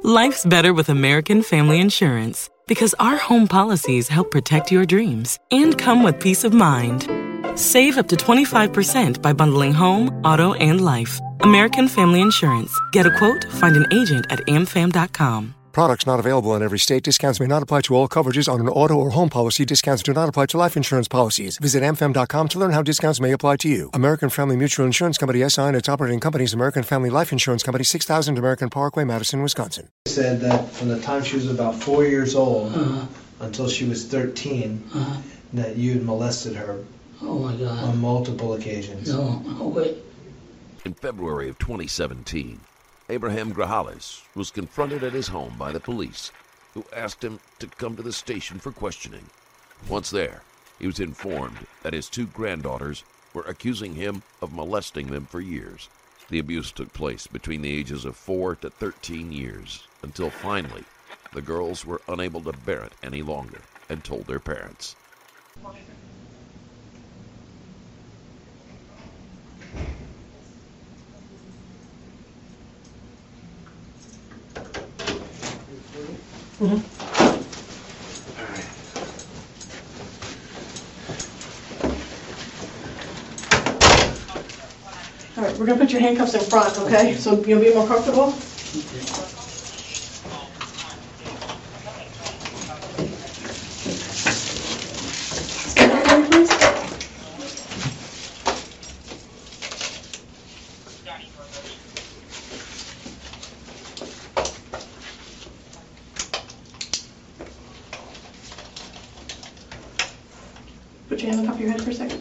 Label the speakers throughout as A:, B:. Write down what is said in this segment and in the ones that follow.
A: Life's better with American Family Insurance because our home policies help protect your dreams and come with peace of mind. Save up to 25% by bundling home, auto, and life. American Family Insurance. Get a quote, find an agent at amfam.com.
B: Products not available in every state. Discounts may not apply to all coverages on an auto or home policy. Discounts do not apply to life insurance policies. Visit amfam.com to learn how discounts may apply to you. American Family Mutual Insurance Company, SI, and its operating companies, American Family Life Insurance Company, 6000 American Parkway, Madison, Wisconsin.
C: Said that from the time she was about 4 years old until she was 13, that you had molested her.
D: Oh my God.
C: On multiple occasions.
D: No, wait.
E: In February of 2017, Abraham Grajales was confronted at his home by the police, who asked him to come to the station for questioning. Once there, he was informed that his 2 granddaughters were accusing him of molesting them for years. The abuse took place between the ages of 4 to 13 years, until finally, the girls were unable to bear it any longer and told their parents.
F: All right, we're going to put your handcuffs in front, okay? So you'll be more comfortable? Put your hand on top of your head for a second.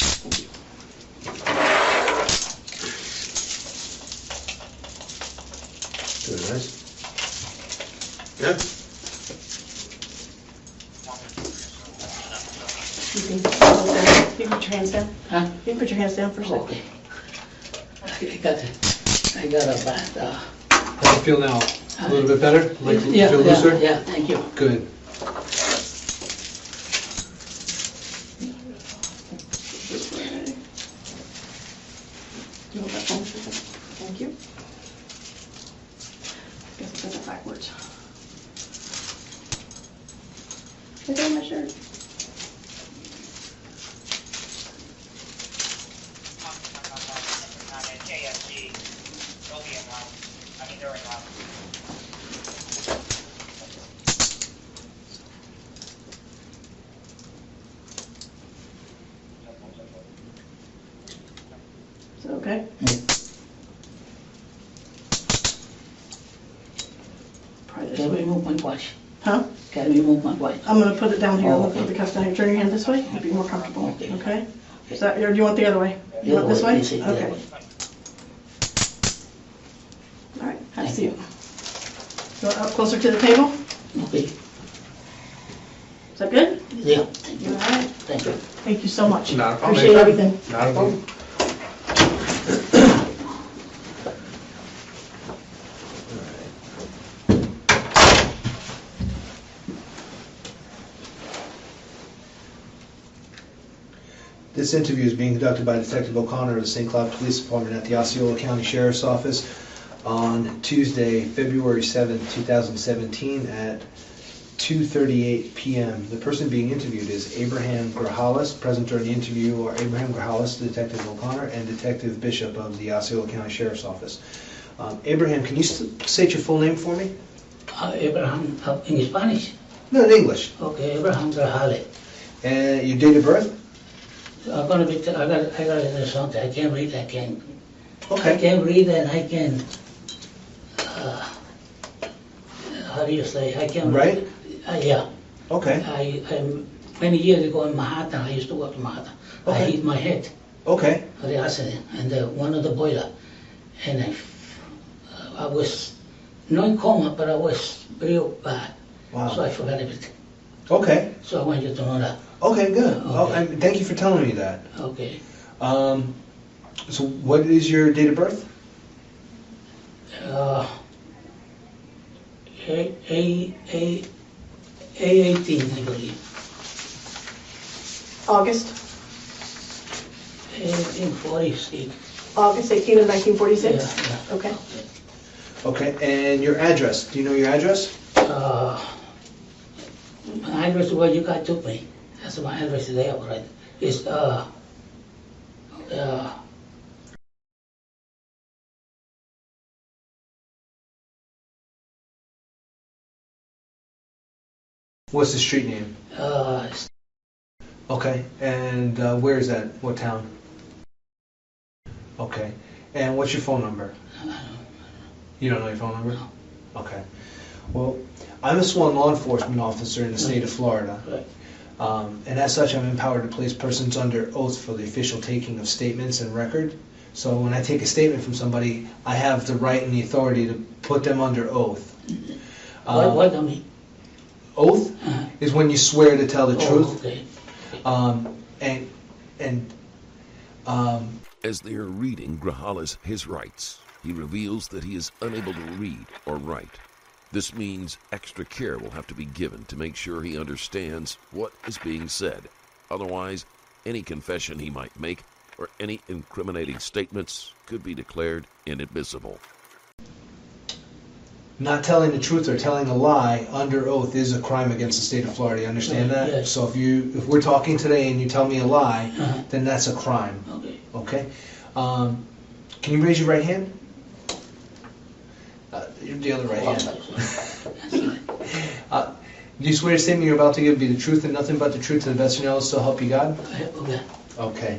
C: Good, nice. Yeah.
F: You can put your hands down.
D: Huh?
F: You can put your hands down for a second.
D: Okay. I got a bad.
C: How do you feel now? A little bit better? Like
D: Yeah,
C: feel looser?
D: yeah, thank you.
C: Good.
F: You hold that phone for a second. Thank you. Guess I said it backwards. Look at my shirt. Is that okay? Probably this
D: Can we
F: way.
D: remove my watch?
F: Huh?
D: Can we remove my watch?
F: I'm going to put it down here.
D: Oh,
F: I'm going to
D: okay.
F: put the cuffs down here. Turn your hand this way. You'll be more comfortable.
D: Okay.
F: Okay? Is that, or do you want the other way? You
D: The
F: want this
D: other
F: way?
D: way, yes, the other
F: Okay.
D: way.
F: All right. Have a
D: Thank
F: seat.
D: you.
F: You want up closer to the table?
D: Okay.
F: Is that good?
D: Yeah, thank you.
F: All right.
D: Thank you.
F: Thank you so much.
C: Not a problem.
F: Appreciate everything.
C: Not a problem. This interview is being conducted by Detective O'Connor of the St. Cloud Police Department at the Osceola County Sheriff's Office on Tuesday, February 7th, 2017 at 2:38 p.m. The person being interviewed is Abraham Grajales. Present during the interview are Abraham Grajales, Detective O'Connor, and Detective Bishop of the Osceola County Sheriff's Office. Abraham, can you state your full name for me?
D: Abraham, in Spanish?
C: No, in English.
D: Okay, Abraham Grajales.
C: And your date of birth?
D: I'm gonna be. I got something. I can't read. I can't
C: Okay.
D: read, and I can. How do you say? I can
C: Right?
D: Yeah.
C: Okay.
D: Many years ago in Manhattan, I used to work in Manhattan. I
C: Okay.
D: hit my head
C: Okay.
D: for the accident, and one of the boiler, and I was not in coma, but I was real bad.
C: Wow.
D: So I forgot everything.
C: Okay.
D: So I want you to know that.
C: Okay, good.
D: Okay.
C: Oh, and thank you for telling me that.
D: Okay.
C: So what is your date of birth?
D: A18, I believe.
F: August?
D: 1846.
F: August 18th of 1946?
D: Yeah.
F: Okay.
C: Okay, and your address, do you know your address?
D: My address where you guys took me. That's my address there, right? It's
C: What's the street name?
D: uh,
C: Okay, and where is that? What town? Okay, and what's your phone number? You don't know your phone number?
D: No.
C: Okay. Well, I'm a sworn law enforcement officer in the state of Florida.
D: Right.
C: And as such, I'm empowered to place persons under oath for the official taking of statements and record. So when I take a statement from somebody, I have the right and the authority to put them under oath.
D: What I mean?
C: Oath
D: Uh-huh.
C: is when you swear to tell the truth.
D: Okay.
E: As they are reading Grajales his rights, he reveals that he is unable to read or write. This means extra care will have to be given to make sure he understands what is being said. Otherwise, any confession he might make or any incriminating statements could be declared inadmissible.
C: Not telling the truth or telling a lie under oath is a crime against the state of Florida. You understand that?
D: Yes.
C: So if we're talking today and you tell me a lie,
D: Uh-huh.
C: then that's a crime.
D: Okay.
C: Okay? Can you raise your right hand? The other right hand. Do you swear the statement you're about to give be the truth and nothing but the truth to the best of your knowledge, so help you God?
D: Okay.
C: Okay.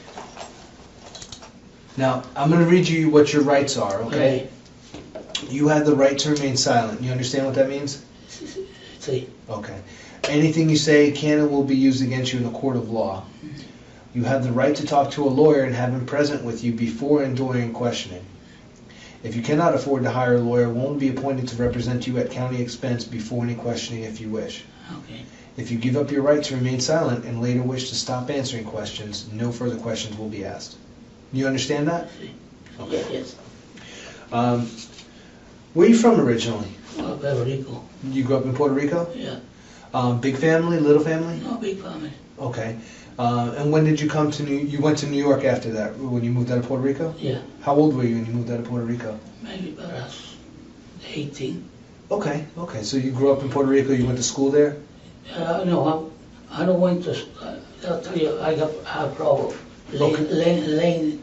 C: Now, I'm going to read you what your rights are, okay? You have the right to remain silent. You understand what that means?
D: See.
C: Okay. Anything you say can and will be used against you in a court of law. You have the right to talk to a lawyer and have him present with you before and during questioning. If you cannot afford to hire a lawyer, one will be appointed to represent you at county expense before any questioning if you wish.
D: Okay.
C: If you give up your right to remain silent and later wish to stop answering questions, no further questions will be asked. You understand that?
D: See.
C: Okay.
D: Yes.
C: Where are you from originally?
D: Puerto Rico.
C: You grew up in Puerto Rico?
D: Yeah.
C: Big family, little family?
D: No big family.
C: Okay. And when did you come to you went to New York after that, when you moved out of Puerto Rico?
D: Yeah.
C: How old were you when you moved out of Puerto Rico?
D: Maybe about 18.
C: Okay, so you grew up in Puerto Rico, you went to school there?
D: No, I don't want to. I'll tell you, I have problem. Lane.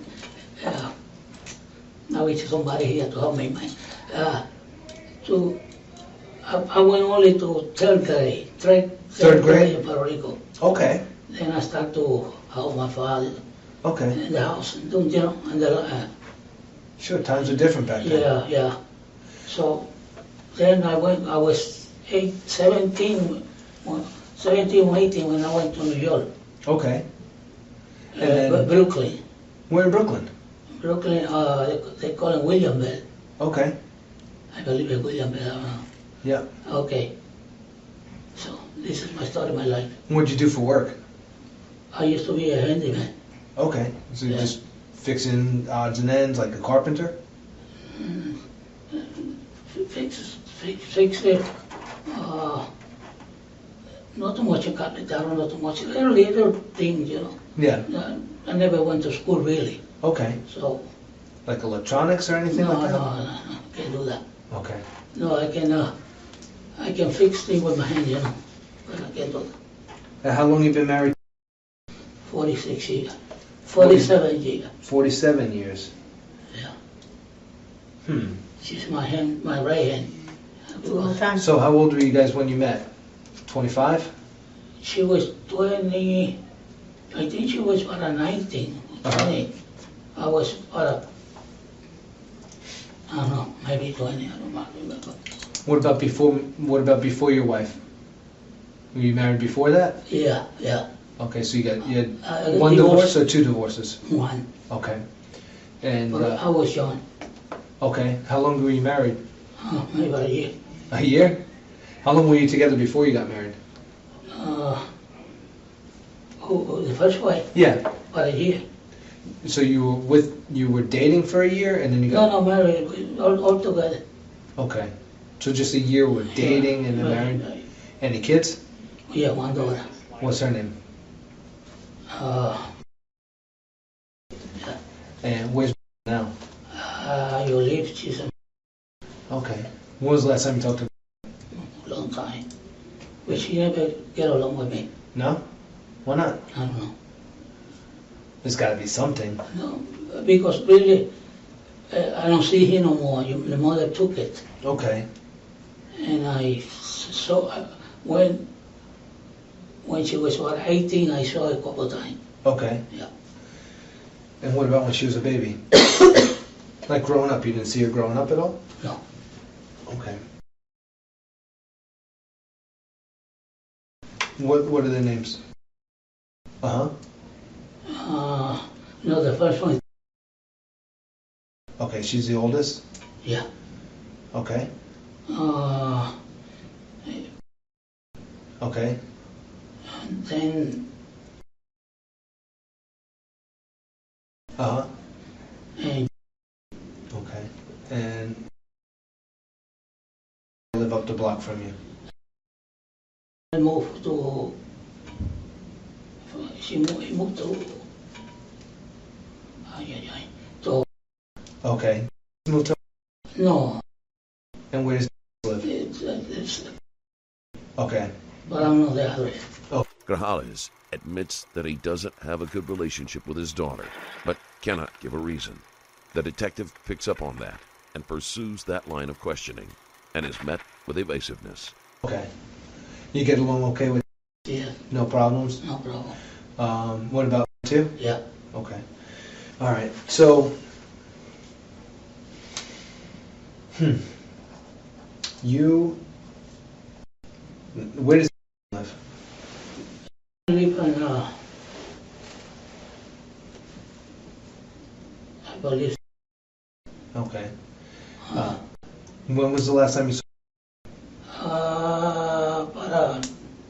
D: Now it's somebody here to help me, man. I went only to third grade.
C: Third grade?
D: In Puerto Rico.
C: Okay,
D: Then I start to help my father
C: okay.
D: in the house, and you know, and the,
C: Sure, times were different back then.
D: yeah. So then I was 17 or 18 when I went to New York.
C: Okay. And then,
D: Brooklyn.
C: where in Brooklyn?
D: Brooklyn, they call it Williamville.
C: Okay,
D: I believe it's Williamville, I don't know.
C: yeah.
D: Okay. So this is my story, my life.
C: What'd you do for work?
D: I used to be a handyman.
C: Okay, so you're
D: Yeah.
C: just fixing odds and ends like a carpenter?
D: Fix it. Not too much carpenter, not too much. Little things, you know.
C: Yeah,
D: I never went to school really.
C: okay.
D: So
C: Like electronics or anything
D: no,
C: like that?
D: no, can't do that.
C: Okay.
D: No, I can fix things with my hand, you know, but I can't do that.
C: And how long you been married?
D: 46 years, 47 years.
C: 47 years.
D: Yeah. She's my hand, my right hand.
F: Long time.
C: So how old were you guys when you met? 25?
D: She was 20. I think she was about 19, 20. I was about, I don't know, maybe 20. I don't remember.
C: What about before your wife? Were you married before that?
D: Yeah.
C: Okay, so you had
D: I
C: one
D: divorced.
C: divorce or two divorces?
D: One.
C: Okay. And
D: But I was young.
C: okay, how long were you married?
D: Maybe about a year.
C: A year? How long were you together before you got married?
D: The first wife,
C: Yeah.
D: about a year.
C: So you were dating for a year and then you got
D: No, married, all together.
C: Okay. So just a year with dating and then married.
D: Right.
C: Any kids?
D: Yeah, one daughter.
C: What's her name? And where's now?
D: You live, she's
C: When was the last time you talked to her?
D: Long time. But she never get along with me.
C: No? Why not?
D: I don't know.
C: There's got to be something.
D: No, because really, I don't see him no more. The mother took it.
C: Okay.
D: And when she was about 18, I saw her a couple of times.
C: Okay.
D: Yeah.
C: And what about when she was a baby? Like growing up, you didn't see her growing up at all?
D: No.
C: Okay. What are their names? Uh-huh.
D: No, the first one.
C: Okay, she's the oldest?
D: Yeah.
C: Okay. Okay.
D: And then.
C: Uh-huh.
D: And
C: Okay. And live up the block from you?
D: I moved to. He moved to. To.
C: Okay. Moved to.
D: No.
C: And where does he live?
D: It's,
C: Okay.
D: but I don't know the address.
E: Grajales admits that he doesn't have a good relationship with his daughter, but cannot give a reason. The detective picks up on that and pursues that line of questioning and is met with evasiveness.
C: Okay. You get along okay with?
D: Yeah.
C: No problems?
D: No problem.
C: What about two?
D: Yeah.
C: Okay. All right. So, where does he live?
D: I live in, I believe,
C: Okay. When was the last time you saw?
D: para,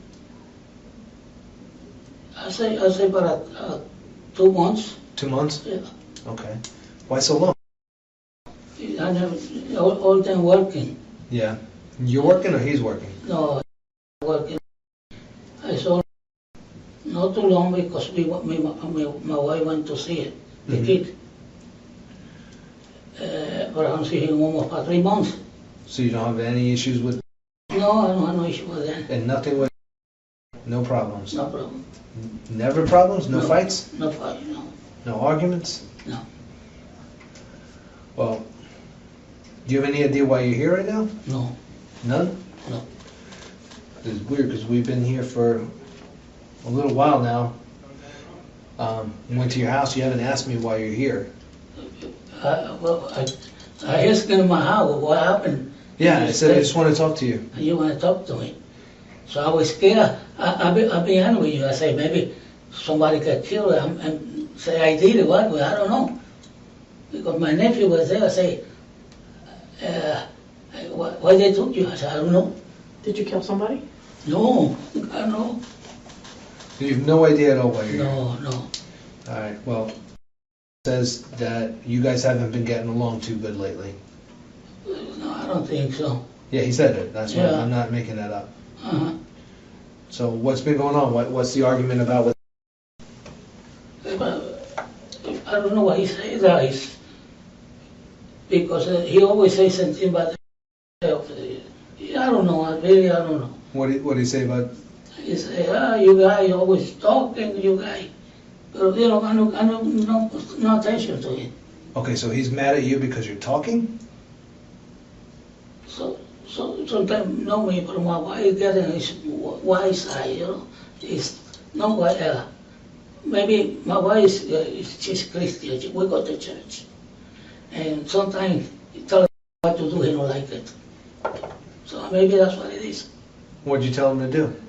D: I say para 2 months.
C: 2 months?
D: Yeah.
C: Okay. Why so long?
D: I never, all time working.
C: Yeah. You're working or he's working?
D: No, working. I saw not too long because my wife went to see it, the
C: Mhm.
D: kid. But I don't see him almost for 3 months.
C: So you don't have any issues with,
D: No, I don't have no issue with that.
C: and nothing with, no problems?
D: No problem.
C: Never problems? No fights?
D: No fight, no.
C: No arguments?
D: No.
C: Well, do you have any idea why you're here right now?
D: No.
C: None?
D: No.
C: It's weird because we've been here for a little while now. Went to your house, you haven't asked me why you're here.
D: I asked him in my house, what happened?
C: Yeah, I said I just want to talk to you.
D: And you want to talk to me. So I was scared. I'll be honest with you. I say, maybe somebody got killed and say I did it. What? I don't know. Because my nephew was there. I say, why they took you? I said, I don't know.
F: Did you kill somebody?
D: No, I don't know.
C: So you have no idea at all why you're here?
D: No.
C: All right, well, it says that you guys haven't been getting along too good lately.
D: No, I don't think so.
C: Yeah, he said it. That's why
D: Yeah.
C: I'm not making that up.
D: Uh-huh.
C: So what's been going on? What's the argument about with?
D: I don't know why he says that. Because he always says something about himself. I don't know. I don't know.
C: What did he say about?
D: He say, you guys always talking, you guys. But you know, I no attention to it.
C: Okay, so he's mad at you because you're talking?
D: So sometimes know me, but my wife getting his wise side, you know. It's no way. Maybe my wife she's Christian. We go to church, and sometimes he tell her what to do. He don't like it. So maybe that's what it is.
C: What'd you tell him to do?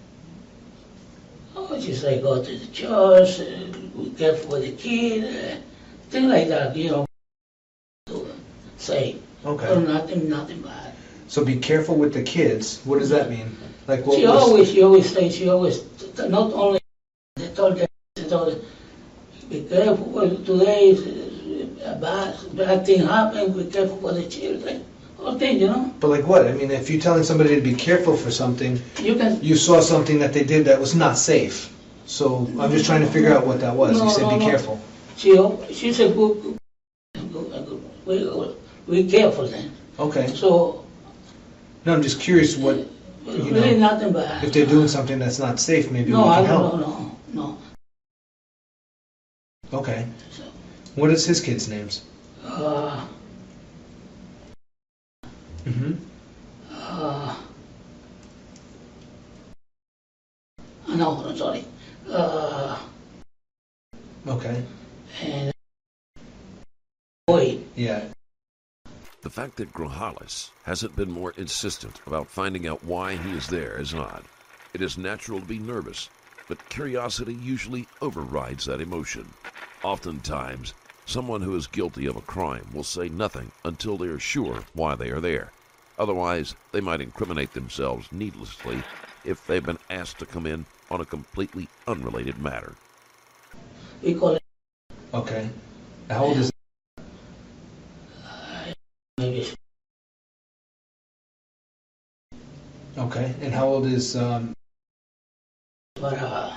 D: Oh, she say go to the church, be careful with the kid, things like that. You know, to say.
C: Okay.
D: Or nothing bad.
C: So be careful with the kids. What does that mean? Like what
D: She
C: was?
D: always say, not only they told her, be careful. Today a bad thing happened. Be careful for the children. All things, you know.
C: But like what? I mean, if you're telling somebody to be careful for something,
D: You can.
C: you saw something that they did that was not safe. So I'm just trying to figure out what that was. You said be careful.
D: She said, good. Be careful then.
C: Okay.
D: So
C: No, I'm just curious what, you
D: Really
C: know,
D: nothing bad.
C: if they're doing something that's not safe, maybe we
D: No, I
C: can help.
D: don't, no.
C: Okay.
D: So,
C: What is his kids' names?
D: uh,
C: Mm-hmm.
D: no, I'm sorry.
C: Okay.
D: And boy,
C: Yeah.
E: The fact that Grajales hasn't been more insistent about finding out why he is there is odd. It is natural to be nervous, but curiosity usually overrides that emotion. Oftentimes, someone who is guilty of a crime will say nothing until they are sure why they are there. Otherwise, they might incriminate themselves needlessly if they've been asked to come in on a completely unrelated matter.
D: we call it
C: Okay. How old is
D: maybe
C: Okay. And how old is
D: but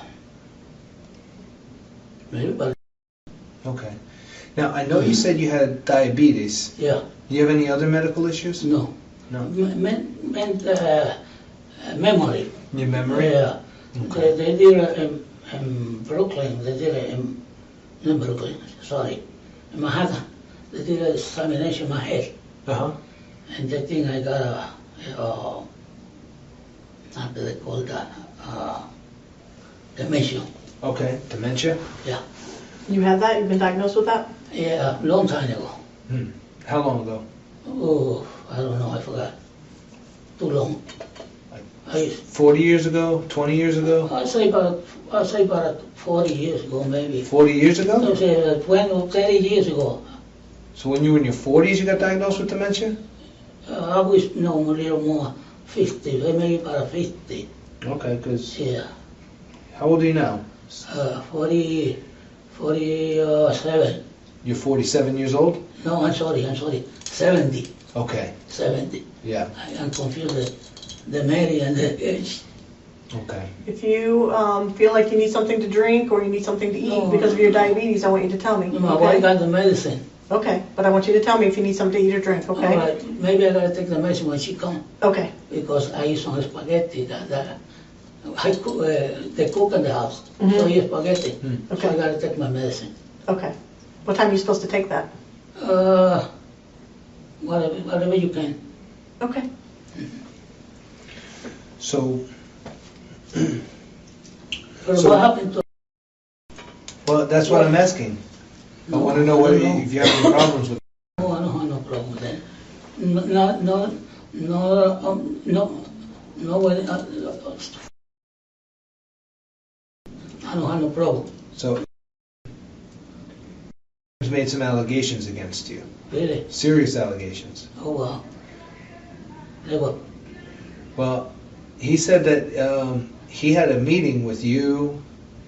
D: maybe but
C: Okay. Now I know you said you had diabetes.
D: yeah,
C: Do you have any other medical issues?
D: no.
C: No.
D: Meant memory.
C: Your memory?
D: Yeah.
C: Okay.
D: They did it in Brooklyn. They did it in not Brooklyn. Sorry, in Manhattan. They did an examination in my head,
C: Uh-huh.
D: and they think I got how do they call that? Dementia.
C: Okay. Dementia?
D: Yeah.
F: You had that? You've been diagnosed with that?
D: Yeah, long time ago.
C: How long ago?
D: Oh, I don't know. I forgot. Too long. I
C: 40 years ago? 20 years ago?
D: I say about 40 years ago, maybe.
C: 40 years
D: I
C: ago?
D: say 20 or 30 years ago.
C: So when you were in your 40s, you got diagnosed with dementia?
D: I wish no a little more, 50, maybe about 50.
C: Okay, because
D: Yeah,
C: how old are you now?
D: 47.
C: You're 47 years old?
D: No, I'm sorry, 70.
C: Okay.
D: 70.
C: Yeah.
D: I'm confused the Mary and the age.
C: Okay.
F: If you feel like you need something to drink or you need something to eat
D: No.
F: because of your diabetes, I want you to tell me.
D: My wife got the medicine.
F: Okay, but I want you to tell me if you need something to eat or drink, okay?
D: All right, maybe I gotta take the medicine when she comes
F: Okay,
D: because I eat some spaghetti that I cook, they cook in the house. So
F: Mhm.
D: I eat spaghetti. So
F: Okay.
D: I gotta take my medicine.
F: okay. What time are you supposed to take that?
D: Whatever you can.
F: Okay.
C: So,
D: But
C: So-
D: what happened to
C: well, that's what I'm asking. I want to know what, if you have any problems with.
D: No, I don't have no problem with that. No, I don't have no problem.
C: So, he's made some allegations against you.
D: Really?
C: Serious allegations.
D: Oh, wow. They were,
C: Well, he said that he had a meeting with you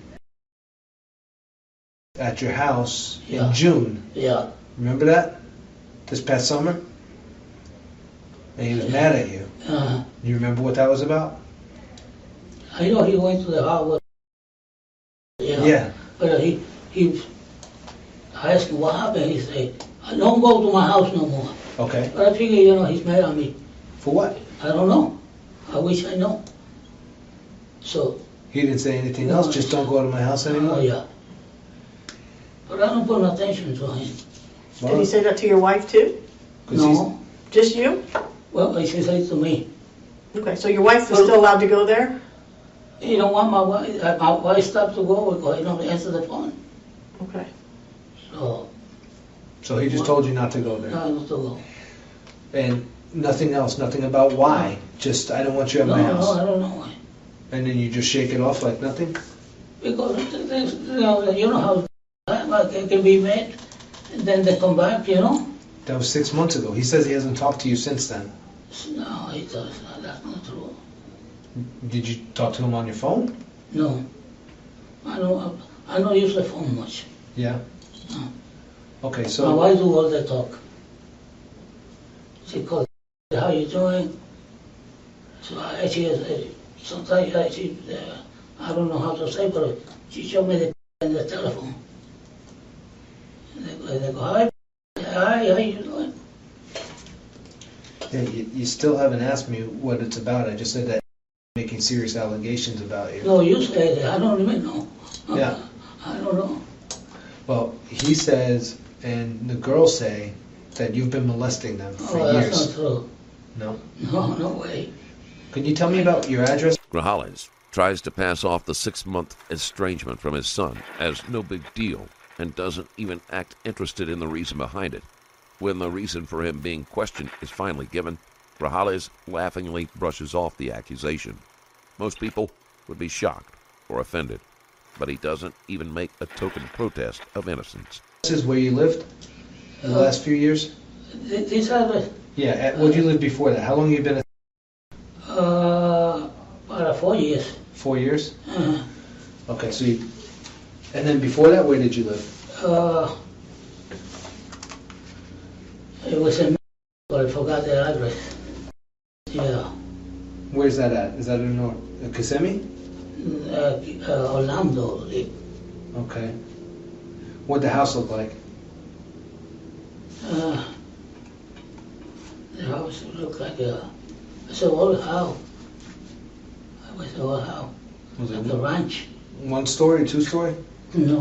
C: at your house
D: Yeah.
C: in June.
D: yeah.
C: Remember that? This past summer? And he was mad at you. You remember what that was about?
D: I know he went to the Harvard.
C: Yeah.
D: But I asked him what happened. He said, I don't go to my house no more.
C: Okay.
D: But I figure, he's mad at me.
C: For what?
D: I don't know. I wish I know. So,
C: He didn't say anything else, just don't go to my house anymore?
D: oh yeah. But I don't put no attention to him.
F: Did he say that to your wife too?
C: 'Cause he's-
D: No.
F: Just you?
D: Well, he said it to me.
F: Okay, so your wife is still allowed to go there?
D: You don't want my wife stopped to go because he don't answer the phone.
F: Okay.
D: So,
C: So he just told you not to go there?
D: I don't to go.
C: And nothing else, nothing about why? Just, I don't want you at
D: No,
C: my
D: no,
C: house?
D: I don't know why.
C: And then you just shake it off like nothing?
D: Because, you know how they can be mad, and then they come back,
C: That was 6 months ago. He says he hasn't talked to you since then.
D: No, he does not. That's not true.
C: Did you talk to him on your phone?
D: No. I don't use the phone much.
C: Yeah.
D: No.
C: Okay,
D: My
C: so,
D: wife do all the talk. She calls, how you doing? So sometimes I don't know how to say, but she showed me the telephone. And they go, hi, how you doing?
C: You still haven't asked me what it's about. I just said that making serious allegations about you.
D: No, you said it. I don't even know.
C: Yeah.
D: I don't know.
C: Well, he says, and the girls say, that you've been molesting them for
D: Oh,
C: years.
D: that's not true.
C: No?
D: No, no way.
C: Can you tell me about your address?
E: Grajales tries to pass off the 6-month estrangement from his son as no big deal and doesn't even act interested in the reason behind it. When the reason for him being questioned is finally given, Grajales laughingly brushes off the accusation. Most people would be shocked or offended, but he doesn't even make a token protest of innocence.
C: This is where you lived in the last few years?
D: This address,
C: Yeah, where'd you live before that? How long have you been?
D: about 4 years.
C: 4 years?
D: Uh,
C: Okay, so you, and then before that, where did you live?
D: It was in, but I forgot the address. Yeah.
C: Where's that at? Is that in Kissimmee?
D: Orlando.
C: Okay. What'd the house look like?
D: The house looked like it's an old house. It was an old house.
C: Was it
D: Like a ranch.
C: 1 story, 2 story?
D: No,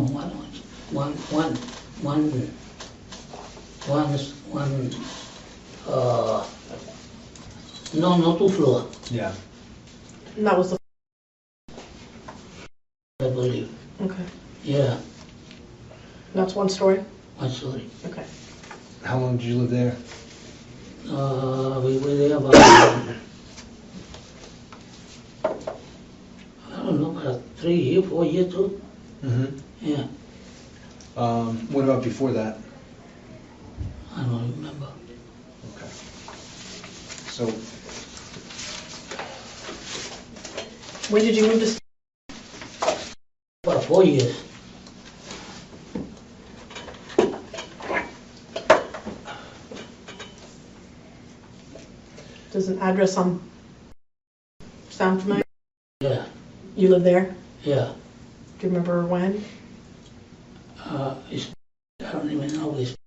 D: no, 2 floor,
C: Yeah.
F: And that was the,
D: I believe.
F: okay.
D: Yeah,
F: That's 1 story?
D: 1 story.
F: Okay.
C: How long did you live there?
D: We were there about, I don't know, about 3 years, 4 years too.
C: Mm-hmm.
D: Yeah,
C: What about before that?
D: I don't remember.
C: Okay. So,
F: When did you move to?
D: About 4 years.
F: Does an address sound familiar?
D: Yeah,
F: You live there?
D: yeah.
F: Do you remember when?
D: It's, I don't even know this.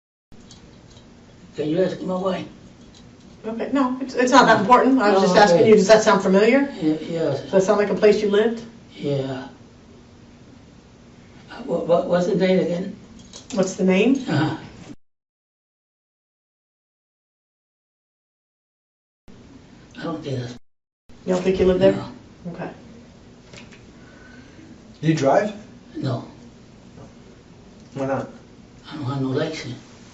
D: Can you ask my wife?
F: Okay, no, it's not that important. I was
D: Oh,
F: just asking
D: okay.
F: you, does that sound familiar?
D: Yeah,
F: Does that sound like a place you lived?
D: yeah. What's the date again?
F: What's the name?
D: I don't think that's.
F: You don't think you live there?
D: No,
F: Okay.
C: do you drive?
D: no,
C: Why not?
D: I don't have no license.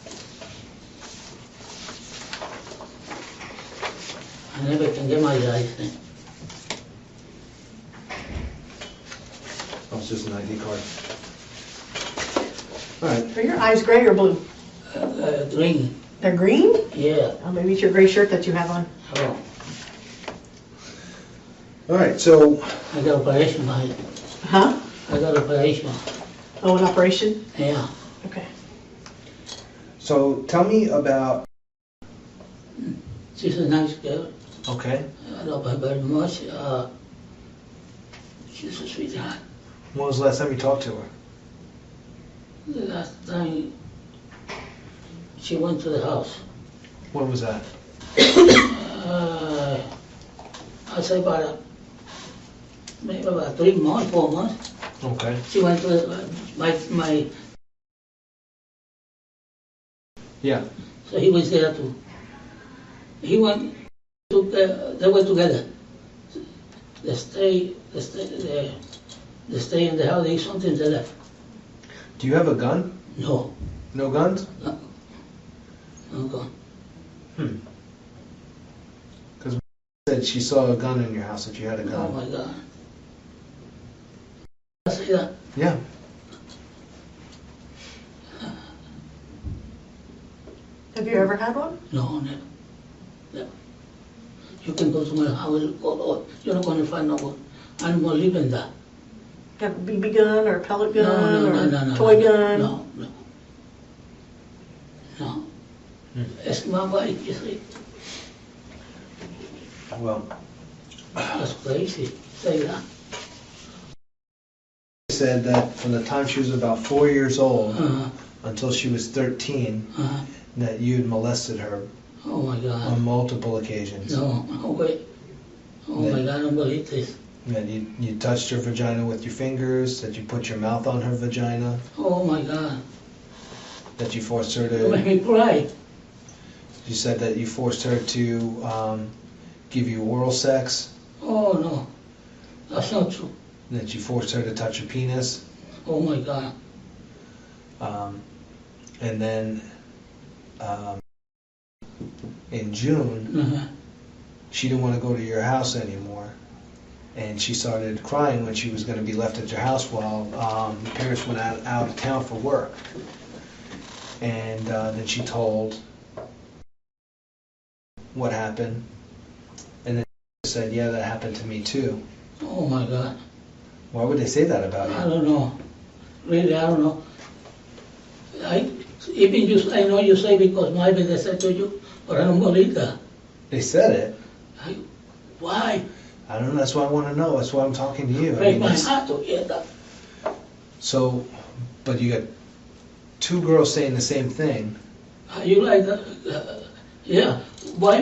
D: I never can get my license.
C: Oh, it's just an ID card. All right.
F: Are your eyes gray or blue?
D: Green,
F: They're green?
D: yeah.
F: Oh, maybe it's your gray shirt that you have on.
D: Oh,
C: All right, so
D: I got operation,
F: Huh?
D: I got operation,
F: Oh, an operation?
D: yeah.
F: Okay.
C: tell me about.
D: She's a nice girl.
C: Okay.
D: I love her very much. She's a sweetheart.
C: When was the last time you talked to her?
D: The last time she went to the house,
C: When was that?
D: I'd say maybe about 3 months, 4 months.
C: Okay.
D: She went to my,
C: Yeah.
D: so he was there too. He went to, they were together. They stay in the house, they something they left.
C: Do you have a gun?
D: No,
C: No guns?
D: no gone.
C: Because said she saw a gun in your house, that you had a
D: Oh
C: gun.
D: my God. I say that.
C: Yeah.
F: Have you ever had one?
D: No, never. Never. You can go to my house, you're not going to find no one. I'm going to live in that.
F: Have a BB gun or a pellet
D: No,
F: gun
D: no,
F: or toy gun?
D: No. It's my wife, you see.
C: Well,
D: That's crazy. Say that.
C: she said that from the time she was about 4 years old
D: Uh-huh.
C: until she was 13,
D: Uh-huh.
C: that you had molested her
D: Oh my God.
C: on multiple occasions.
D: No way. Oh my God, I don't believe this.
C: That you touched her vagina with your fingers, that you put your mouth on her vagina,
D: Oh my God.
C: that you forced her
D: You make
C: to,
D: me cry.
C: you said that you forced her to give you oral sex,
D: Oh no. That's not true.
C: that you forced her to touch your penis,
D: Oh my God.
C: and then in June,
D: Uh-huh.
C: she didn't want to go to your house anymore. And she started crying when she was going to be left at your house while your parents went out of town for work. And then she told what happened. And then she said, yeah, that happened to me too.
D: Oh my God.
C: Why would they say that about
D: I
C: you?
D: don't know. Really, I don't know. I know you say because maybe they said to you, but I don't believe that.
C: They said it.
D: Why?
C: I don't know. That's what I want to know. That's why I'm talking to you.
D: Break my
C: that's-
D: heart to hear that.
C: So, but you got two girls saying the same thing.
D: You like that? Yeah. Why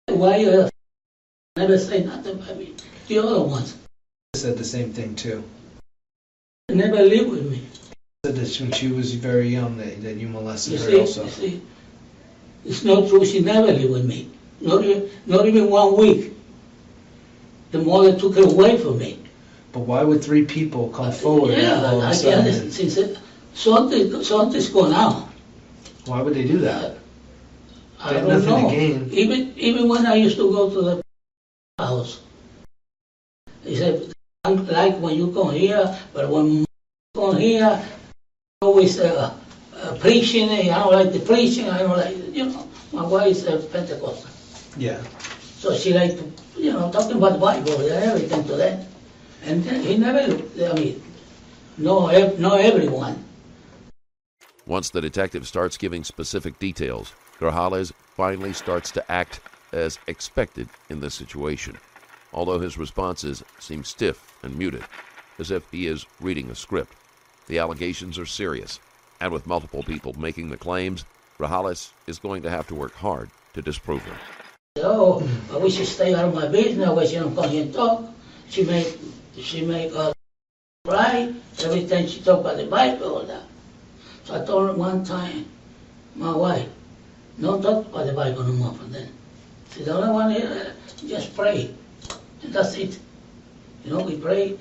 D: never say nothing about me? The other ones
C: Said the same thing too.
D: never live with me.
C: Said that when she was very young that you molested
D: You
C: her
D: see,
C: also.
D: you see, it's not true. She never lived with me. Not even 1 week. The mother took her away from me.
C: But why would three people come forward
D: Yeah,
C: all of
D: I
C: a sudden?
D: guess since something's going on.
C: Why would they do that?
D: I
C: They had
D: don't
C: nothing
D: know.
C: to gain.
D: Even when I used to go to the house, he said, I like when you come here, but when you come here, always preaching. I don't like the preaching. I don't like, my wife is a Pentecostal.
C: Yeah.
D: So she liked to, talking about the Bible and everything to that. And then he never looked, no everyone.
E: Once the detective starts giving specific details, Grajales finally starts to act as expected in this situation, although his responses seem stiff and muted, as if he is reading a script. The allegations are serious, and with multiple people making the claims, Grajales is going to have to work hard to disprove them.
D: Oh, I wish you stay out of my business. I wish you don't come here and talk. She make cry every time she talk about the Bible or that. So I told her one time, my wife, don't talk about the Bible no more from then. She said, the only one here, just pray. And that's it. We pray,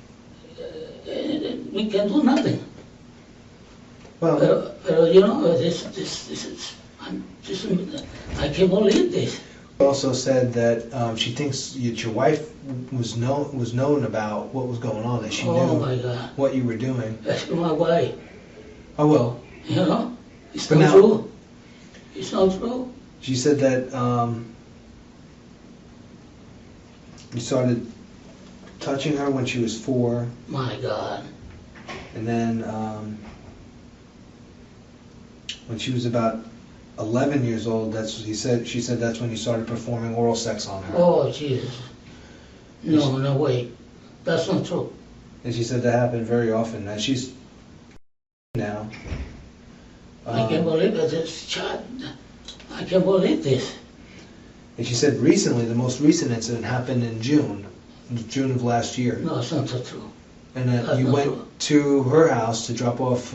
D: and we can do nothing.
C: Well,
D: This is, I can't believe this.
C: also said that she thinks your wife was known about what was going on, that she
D: Oh
C: knew
D: my God.
C: what you were doing.
D: That's my wife.
C: Oh well.
D: It's
C: But
D: not
C: now-
D: true. It's not true.
C: She said that you started touching her when she was 4,
D: My God.
C: and then when she was about 11 years old, that's what she said that's when you started performing oral sex on her.
D: Oh, Jesus. No way. That's not true.
C: And she said that happened very often. And she's now.
D: I can't believe it. This child. I can't believe this.
C: And she said recently, the most recent incident happened in June of last year.
D: No, it's not so true.
C: And that
D: That's
C: you
D: not
C: went
D: true.
C: to her house to drop off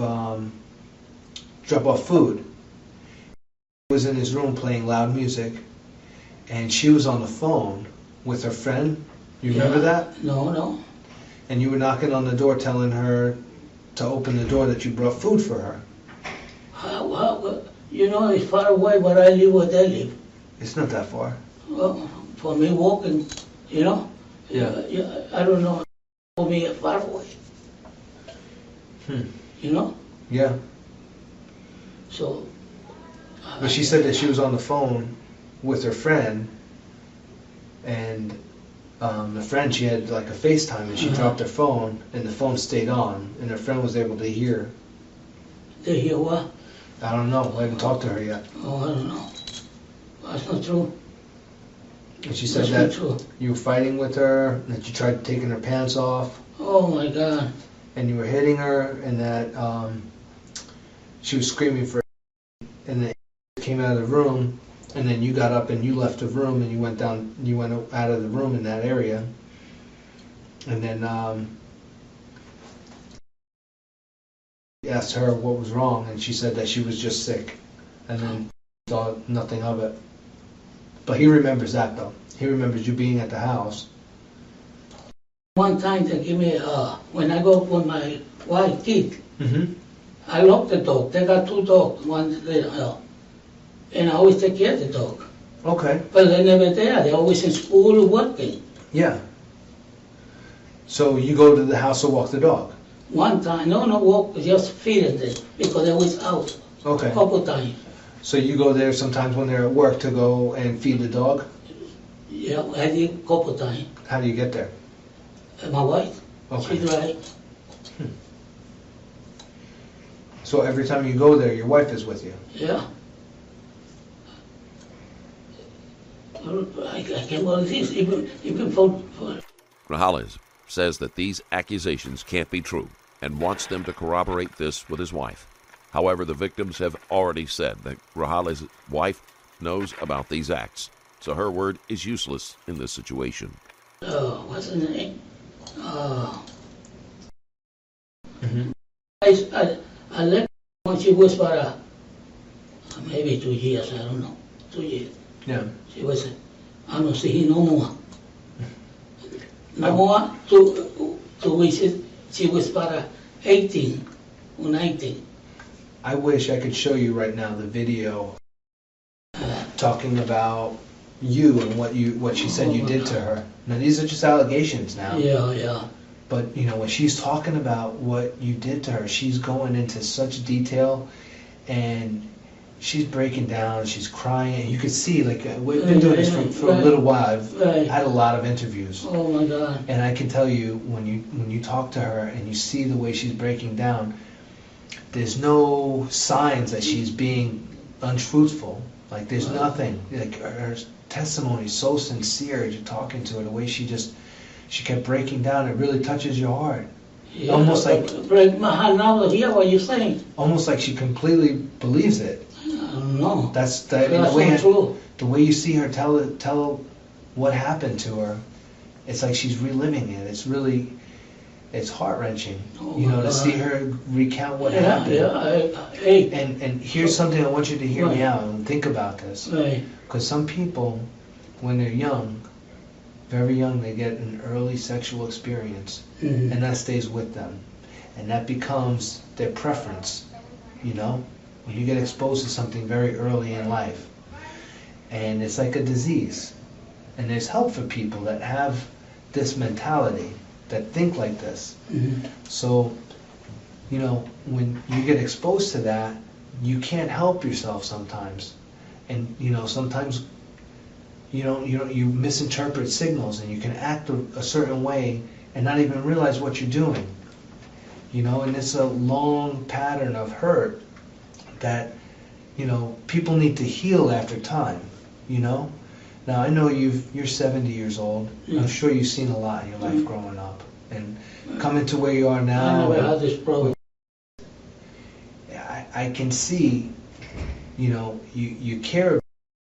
C: food. He was in his room playing loud music, and she was on the phone with her friend. You remember that?
D: No.
C: And you were knocking on the door telling her to open the door that you brought food for her.
D: How, it's far away where I live, where they live.
C: It's not that far.
D: Well, for me walking,
C: Yeah.
D: I don't know. For me, far away.
C: Yeah.
D: So.
C: But she said that she was on the phone with her friend, and the friend, she had like a FaceTime, and she dropped her phone, and the phone stayed on, and her friend was able to hear.
D: They hear what?
C: I don't know. I haven't talked to her yet.
D: Oh, I don't know. That's not true.
C: And she said
D: That's
C: that
D: not true.
C: you were fighting with her, that you tried taking her pants off,
D: Oh my God.
C: and you were hitting her, and that she was screaming for, and then came out of the room, And then you got up and you left the room and you went out of the room in that area. And then asked her what was wrong, and she said that she was just sick. And then thought nothing of it. But he remembers that though. He remembers you being at the house.
D: One time they give me, when I go with my wife, kid,
C: Mm-hmm.
D: I lock the dog. They got 2 dogs, one, and I always take care of the dog.
C: Okay.
D: But they're never there. They're always in school working.
C: Yeah. So you go to the house to walk the dog?
D: One time, no walk, just feeding them because they was out.
C: Okay.
D: A couple times.
C: So you go there sometimes when they're at work to go and feed the dog?
D: Yeah, I did a couple times.
C: How do you get there?
D: And my wife,
C: Okay.
D: she drive.
C: So every time you go there, your wife is with you?
D: Yeah. I can't believe this, even for
E: Grajales says that these accusations can't be true and wants them to corroborate this with his wife. However, the victims have already said that Grajales' wife knows about these acts, so her word is useless in this situation.
D: what's the name?
C: Mm-hmm.
D: I left when she was for maybe 2 years, I don't know, 2 years.
C: Yeah.
D: She was, I don't see no more. No more, two weeks, she was for 18 or 19.
C: I wish I could show you right now the video talking about you and what she said you did to her. Now these are just allegations now.
D: Yeah.
C: But you know, when she's talking about what you did to her, she's going into such detail, and she's breaking down. She's crying. You could see, like, we've been doing this for a little while. I've had a lot of interviews,
D: Oh my God.
C: and I can tell you when you talk to her and you see the way she's breaking down, there's no signs that she's being untruthful. Like, there's nothing. Like, her testimony is so sincere as you're talking to her. The way she kept breaking down, it really touches your heart.
D: Yeah,
C: Almost like
D: break my heart now to hear what you're saying.
C: almost like she completely believes it.
D: I don't know.
C: That's
D: That's
C: the
D: not
C: way
D: true.
C: the way you see her tell what happened to her. It's like she's reliving it. It's heart wrenching.
D: Oh
C: You know,
D: my
C: to
D: God.
C: see her recount what
D: Yeah,
C: happened.
D: hey,
C: And here's something I want you to hear me
D: Right.
C: out and think about this.
D: right.
C: Because some people, when they're young, very young, they get an early sexual experience,
D: Mhm.
C: and that stays with them, and that becomes their preference. You know, when you get exposed to something very early in life, and it's like a disease. And there's help for people that have this mentality, that think like this.
D: Mhm.
C: So, you know, when you get exposed to that, you can't help yourself sometimes. And, you know, sometimes you misinterpret signals, and you can act a certain way and not even realize what you're doing. You know, and it's a long pattern of hurt that, you know, people need to heal after time, you know? Now, I know you're 70 years old.
D: Yeah.
C: I'm sure you've seen a lot in your life growing up. And coming to where you are now,
D: I never had this problem.
C: I can see, you know, you care.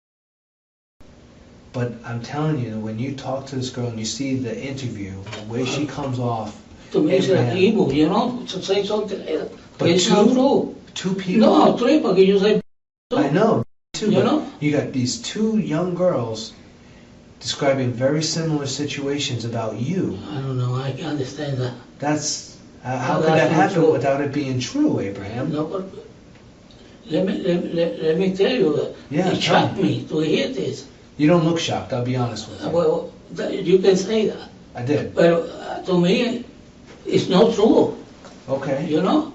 C: But I'm telling you, when you talk to this girl and you see the interview, the way she comes off,
D: To me, it's
C: Abraham.
D: evil, you know, to say something like that.
C: But
D: It's not true.
C: two people.
D: No, three, because you say two.
C: I know, too.
D: You
C: but
D: know?
C: You got these two young girls describing very similar situations about you.
D: I don't know, I can understand that.
C: That's how
D: No,
C: could
D: that's
C: that
D: not
C: happen
D: true.
C: without it being true, Abraham?
D: No, but let me tell you,
C: Yeah,
D: it
C: tell
D: shocked me to hear this.
C: You don't look shocked. I'll be honest with you.
D: Well, you can say that,
C: I did.
D: but to me, it's not true,
C: Okay.
D: you know?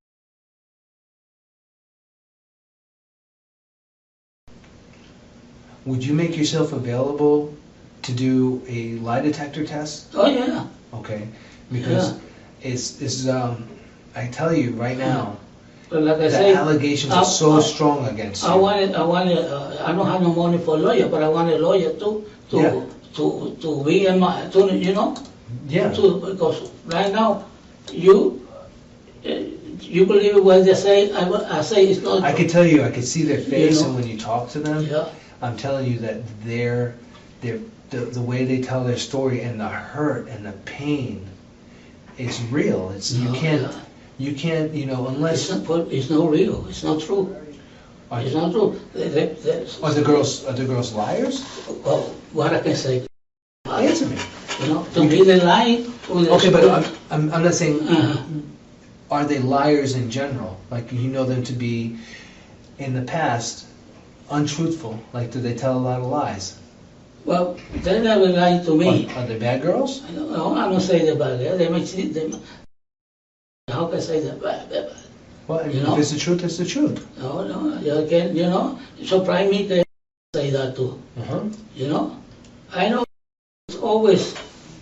C: Would you make yourself available to do a lie detector test?
D: Oh, yeah.
C: Okay. Because it's I tell you right now,
D: But like I
C: the
D: say,
C: allegations are so strong against you.
D: I don't have no money for a lawyer, but I want a lawyer to be in my, you know?
C: Yeah.
D: Because right now, you believe what they say, I say it's not.
C: I could tell you, I could see their face,
D: You know.
C: and when you talk to them,
D: Yeah.
C: I'm telling you that the way they tell their story and the hurt and the pain is real. It's you can't unless
D: it's not real. It's not true. It's not true.
C: Are the girls liars?
D: Well, what I can say.
C: Answer me.
D: To me they're lying.
C: Okay, but I'm not saying. Are they liars in general? Like you know them to be, in the past, untruthful. Like do they tell a lot of lies?
D: Well, they never lied to me.
C: Are they bad girls?
D: No, I don't say they're bad. They make them. How can I say they're bad? They're bad.
C: Well, if it's the truth, it's the truth.
D: No, you can, it surprised me they say that too. I know it's always,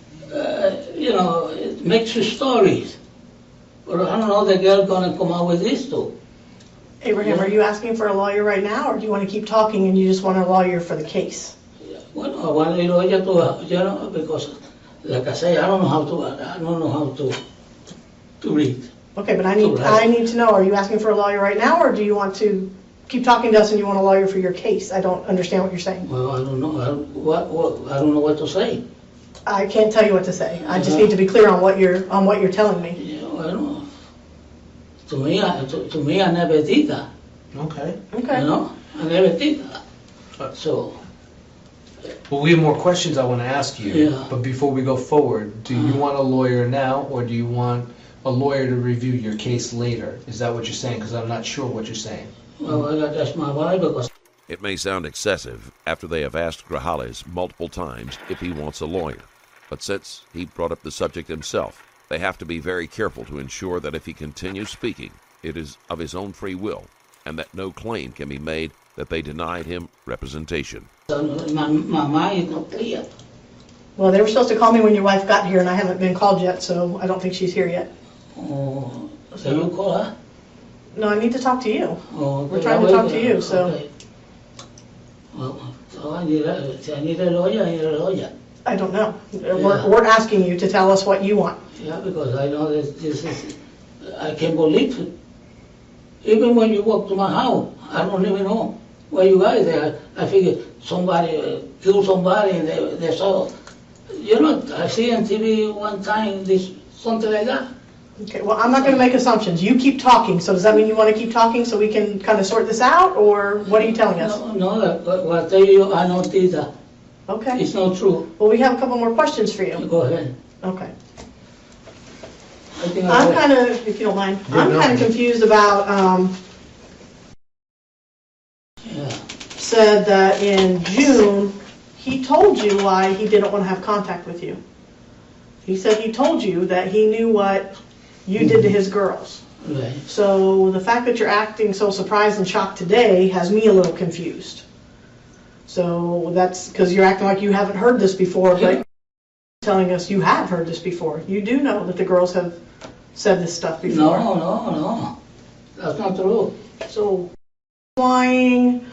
D: it makes you stories. But I don't know the girl gonna come out with this too.
F: Abraham, are you asking for a lawyer right now, or do you want to keep talking and you just want a lawyer for the case?
D: Well, I want a lawyer to, because, like I say, I don't know how to read.
F: Okay, but I need to know, are you asking for a lawyer right now, or do you want to keep talking to us and you want a lawyer for your case? I don't understand what you're saying.
D: Well, I don't know. I don't know what to say.
F: I can't tell you what to say. I just need to be clear on what you're telling me.
D: Yeah, well, to me, I never did that.
C: Okay.
D: I never did that. So.
C: Well, we have more questions I want to ask you.
D: Yeah.
C: But before we go forward, do you want a lawyer now, or do you want a lawyer to review your case later? Is that what you're saying? Because I'm not sure what you're saying.
D: Well, I got to ask my wife because...
E: It may sound excessive after they have asked Grajales multiple times if he wants a lawyer. But since he brought up the subject himself, they have to be very careful to ensure that if he continues speaking, it is of his own free will, and that no claim can be made that they denied him representation.
D: My mind is not clear.
F: Well, they were supposed to call me when your wife got here, and I haven't been called yet, so I don't think she's here yet.
D: Oh, so you call her?
F: No, I need to talk to you.
D: Oh,
F: we're trying to talk to you, so.
D: Okay. Well, so I need a lawyer.
F: I don't know. We're asking you to tell us what you want.
D: Yeah, because I know that this is, I can't believe it. Even when you walk to my house, I don't even know where you guys are. I figure somebody killed somebody and they saw, I see on TV one time something like that.
F: Okay, well, I'm not going to make assumptions. You keep talking, so does that mean you want to keep talking so we can kind of sort this out, or what are you telling us?
D: No, what I tell you, I don't do that.
F: Okay.
D: It's not true.
F: Well, we have a couple more questions for you.
D: Go ahead.
F: Okay.
D: I'm
F: kind of, if you don't mind, I'm kind of confused about, said that in June, he told you why he didn't want to have contact with you. He said he told you that he knew what you did to his girls.
D: Right.
F: So the fact that you're acting so surprised and shocked today has me a little confused. So that's because you're acting like you haven't heard this before, but you're telling us you have heard this before. You do know that the girls have said this stuff before.
D: No. That's not true.
F: So lying,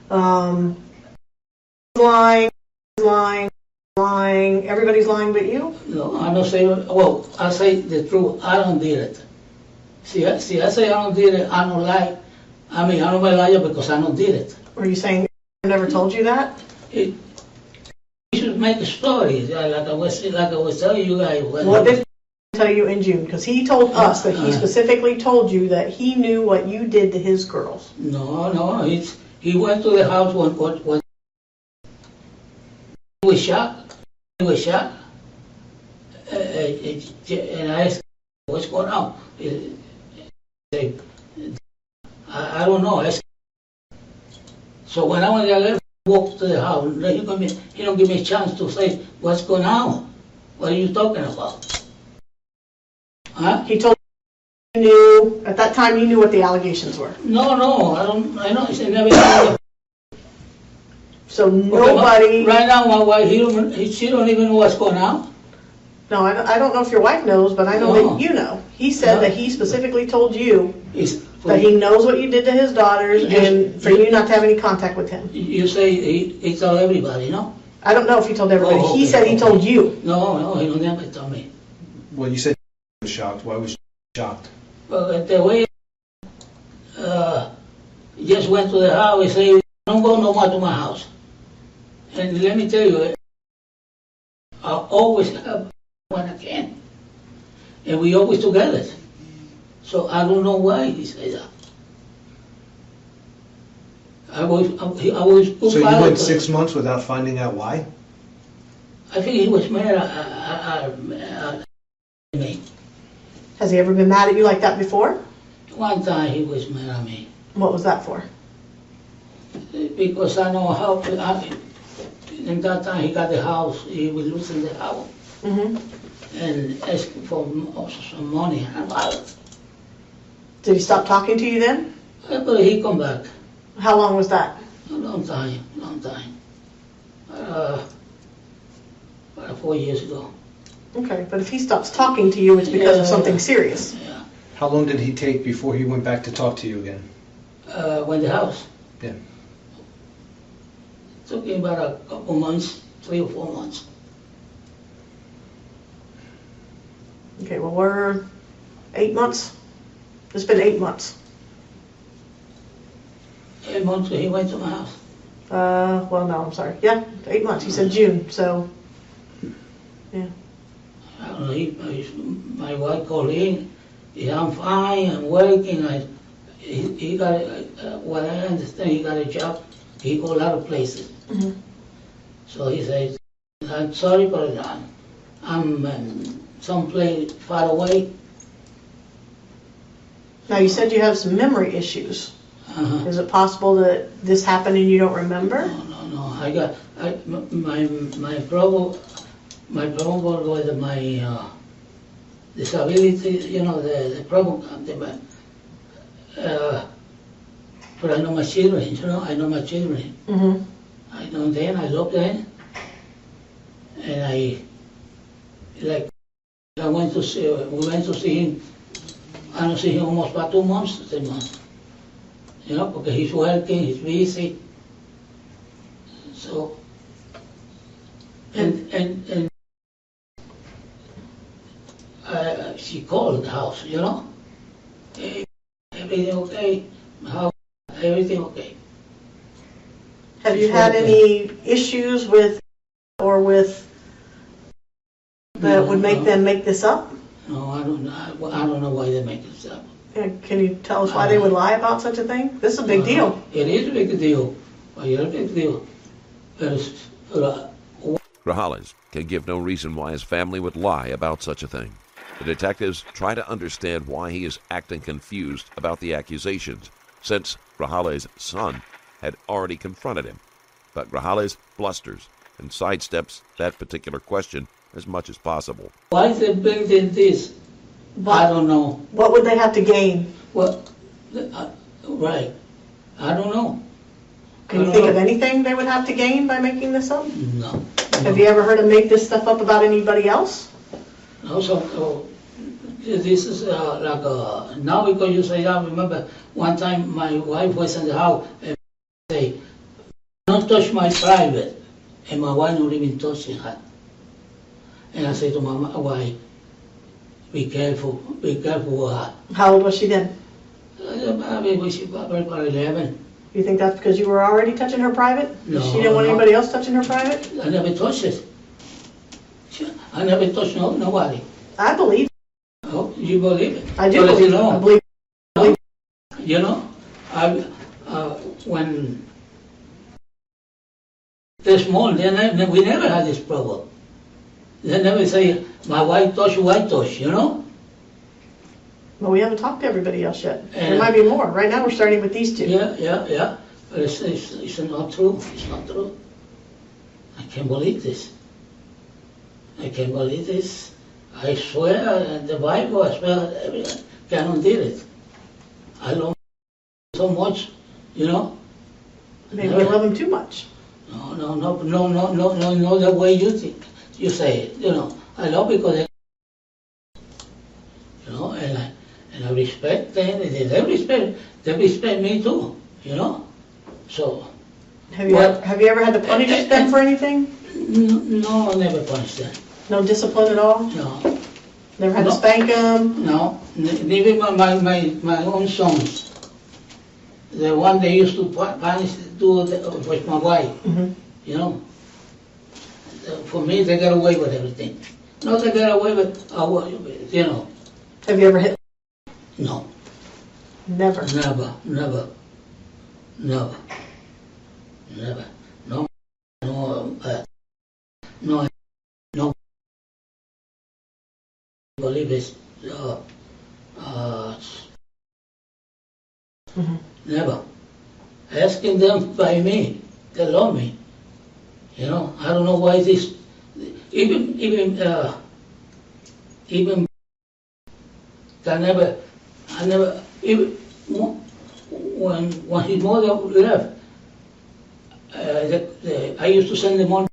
F: lying, everybody's lying but you?
D: No, I don't say, well, I say the truth. I don't did it. See, I say I don't did it, I don't lie. I mean, I don't lie because I don't did it.
F: Were you saying I never told you that?
D: You should make a story, like I was telling you guys.
F: What did he tell you in June? Because he told us that he specifically told you that he knew what you did to his girls.
D: No, he went to the house when he was shot. And I asked, what's going on? I don't know. So when I went there, walked to the house, he don't give me a chance to say, what's going on? What are you talking about? Huh?
F: He told you knew, at that time you knew what the allegations were.
D: No, I know, he said never.
F: So nobody...
D: Right now, my wife, she don't even know what's going on.
F: No, I don't know if your wife knows, but I know that you know. He said that he specifically told you that he knows what you did to his daughters and for you not to have any contact with him.
D: You say he told everybody, no?
F: I don't know if he told everybody.
D: Oh, okay,
F: he said he told you.
D: No, he don't never tell me.
C: Well, you said he was shocked. Why was you shocked?
D: Well, the way he just went to the house, he said, don't go no more to my house. And let me tell you, I always have when I can. And we always together. So I don't know why he said that. I was
C: So you went 6 months without finding out why?
D: I think he was mad at me.
F: Has he ever been mad at you like that before?
D: One time he was mad at me.
F: What was that for?
D: Because I know how, in that time he got the house, he was losing the house.
F: Mm-hmm.
D: And asking for also some money and violence.
F: Did he stop talking to you then?
D: But he come back.
F: How long was that?
D: A long time. About 4 years ago.
F: Okay, but if he stops talking to you, it's because of something serious.
D: Yeah.
C: How long did he take before he went back to talk to you again?
D: When the house.
C: Yeah.
D: Took him about a couple months, 3 or 4 months.
F: Okay, well, we're 8 months. It's been 8 months.
D: 8 months he went to my house.
F: Well, no, I'm sorry. Yeah, 8 months. He said June, so, yeah.
D: I don't know, my wife called in. He said, I'm fine, I'm working. He got, what I understand, he got a job. He go a lot of places.
F: Mm-hmm.
D: So he said, I'm sorry, but I'm someplace far away.
F: Now, you said you have some memory issues.
D: Uh-huh.
F: Is it possible that this happened and you don't remember?
D: No. My problem was my disability. You know, the problem. But I know my children. You know, I know my children.
F: Mm-hmm.
D: I know them. I love them. And I went to see. We went to see him. I don't see him almost about 2 months, 3 months. You know, because he's working, he's busy. So, and she called the house, you know. Hey, everything okay? How? Everything okay?
F: Have you had any issues with that would make them make this up?
D: No, I don't know. I don't know why they make this up.
F: Yeah, can you tell us why they would lie about such a thing? This is a big deal.
D: It is a big deal. It's a big deal.
E: Grajales can give no reason why his family would lie about such a thing. The detectives try to understand why he is acting confused about the accusations, since Grajales' son had already confronted him. But Grajales blusters and sidesteps that particular question as much as possible.
D: Why they building this? I don't know.
F: What would they have to gain?
D: Well, right. I don't know.
F: Can you think of anything they would have to gain by making this up?
D: No.
F: Have you ever heard them make this stuff up about anybody else?
D: No, so this is like now because you say that, remember one time my wife was in the house and say, don't touch my private. And my wife not even touching her. And I say to my wife, be careful with her.
F: How old was she then?
D: Maybe she was about 11.
F: You think that's because you were already touching her private?
D: No,
F: She didn't want anybody else touching her private?
D: I never touched it. I never touched nobody.
F: I believe.
D: Oh, you believe it?
F: I do
D: Well,
F: believe.
D: you know,
F: I believe.
D: You know, when they're small, we never had this problem. They never say, my wife touched, you know?
F: Well, we haven't talked to everybody else yet. There might be more. Right now, we're starting with these two.
D: Yeah. But it's not true. It's not true. I can't believe this. I swear, the Bible, I swear, everyone cannot do it. I love so much, you know?
F: Maybe you love him too much.
D: No, the way you think. You say it, you know. I love because you know, and I respect them, and they respect me too, you know. So
F: Have you ever had to punish them for anything?
D: No, I never punished them.
F: No discipline at all?
D: No.
F: Never had to spank them?
D: No, even my own sons. The one they used to punish was my wife,
F: Mm-hmm.
D: you know. for me, they got away with everything. No, they got away with, you know,
F: Have you ever hit?
D: no,
F: Never.
D: never. No, no, no, I believe it's, never. Asking them by me, they love me. You know, I don't know why this, even, I never, even, when his mother left, I used to send the money,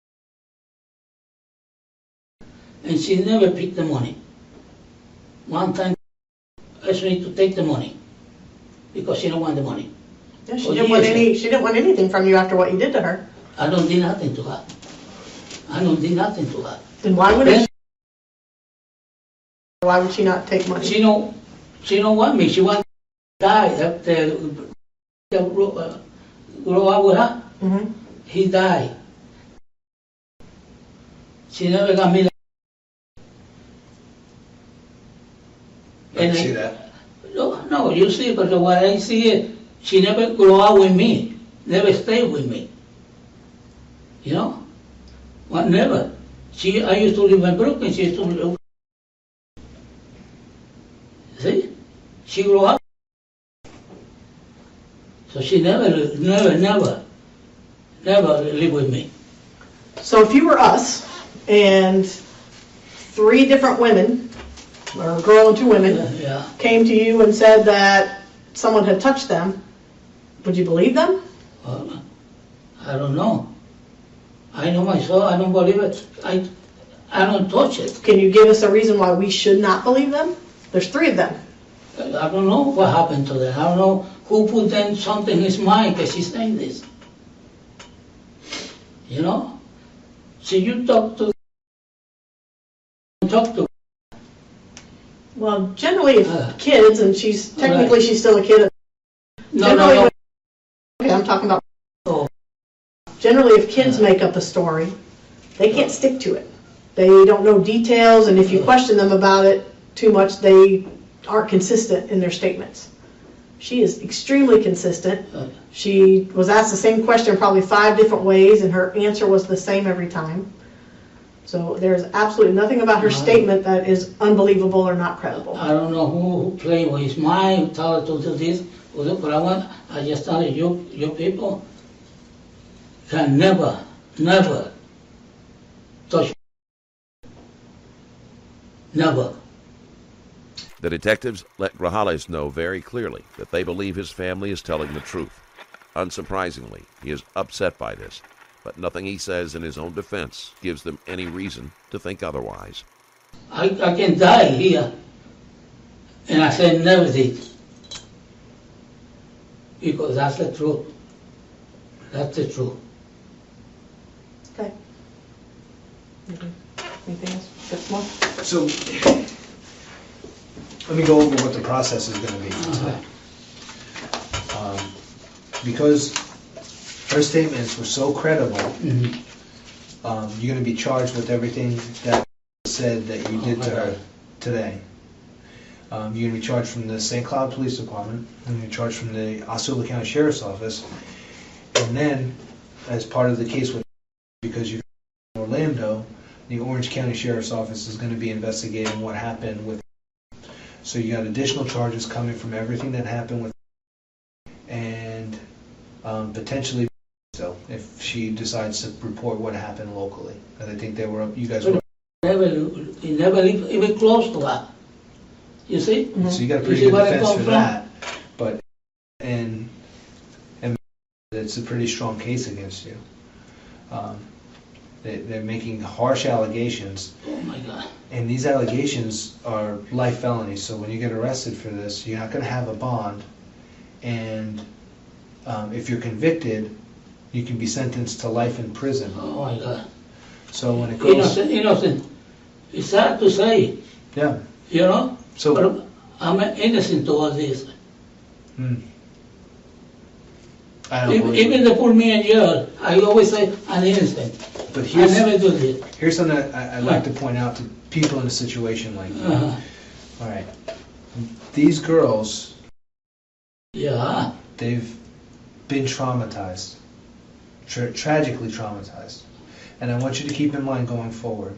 D: and she never picked the money. One time, I asked me to take the money, because she didn't want the money.
F: Yeah, she didn't want any. She didn't want anything from you after what you did to her.
D: I don't do nothing to her. I don't do nothing to her.
F: Then why would it? Why would she not take money?
D: She don't want me. She wants to die. Grow up with her.
F: Mm-hmm.
D: He died. She never got me.
C: I can see that.
D: No, you see, but what I see is she never grew up with me, never stayed with me. You know? Well, never. I used to live in Brooklyn, she used to live. See? She grew up. So she never lived with me.
F: So if you were us and 3 different women, or a girl and 2 women,
D: Yeah.
F: came to you and said that someone had touched them, would you believe them?
D: I don't know. I know myself, I don't believe it. I don't touch it.
F: Can you give us a reason why we should not believe them? There's 3 of them.
D: I don't know what happened to them. I don't know who put them something in his mind that she's saying this. You know? So you talk to.
F: Well, generally, if kids, and technically she's still a kid.
D: No.
F: Okay, I'm talking about.
D: Oh.
F: Generally, if kids make up a story, they can't stick to it. They don't know details, and if you question them about it too much, they aren't consistent in their statements. She is extremely consistent. She was asked the same question probably 5 different ways, and her answer was the same every time. So there's absolutely nothing about her statement that is unbelievable or not credible.
D: I don't know who played with his mind, tell her to do this, but I just tell you people can never touch. Never.
E: The detectives let Grajales know very clearly that they believe his family is telling the truth. Unsurprisingly, he is upset by this, but nothing he says in his own defense gives them any reason to think otherwise.
D: I can die here, and I said never did, because that's the truth. That's the truth.
F: Okay. Anything else? Just more?
C: So, let me go over what the process is going to be today. Because her statements were so credible, you're going to be charged with everything that said that you did to her today. You're going to be charged from the St. Cloud Police Department, and you're charged from the Osceola County Sheriff's Office, and then, as part of the case with, because you're in Orlando, the Orange County Sheriff's Office is going to be investigating what happened with. So you got additional charges coming from everything that happened with, and potentially so if she decides to report what happened locally. And I think they were, you guys were.
D: He never even close to her. You see?
F: Mm-hmm.
C: So you got a pretty good defense for that, but and it's a pretty strong case against you. They're making harsh allegations.
D: Oh my God.
C: And these allegations are life felonies, so when you get arrested for this, you're not going to have a bond, and if you're convicted, you can be sentenced to life in prison.
D: Oh my God.
C: So when it goes...
D: Innocent. It's sad to say.
C: Yeah.
D: You know?
C: So...
D: But I'm innocent to all this.
C: I don't believe
D: Even they put me in jail, I always say I'm innocent.
C: But
D: I never do this.
C: here's something I'd like to point out to people in a situation like that. All right. These girls,
D: Yeah.
C: they've been traumatized, tragically traumatized. And I want you to keep in mind going forward,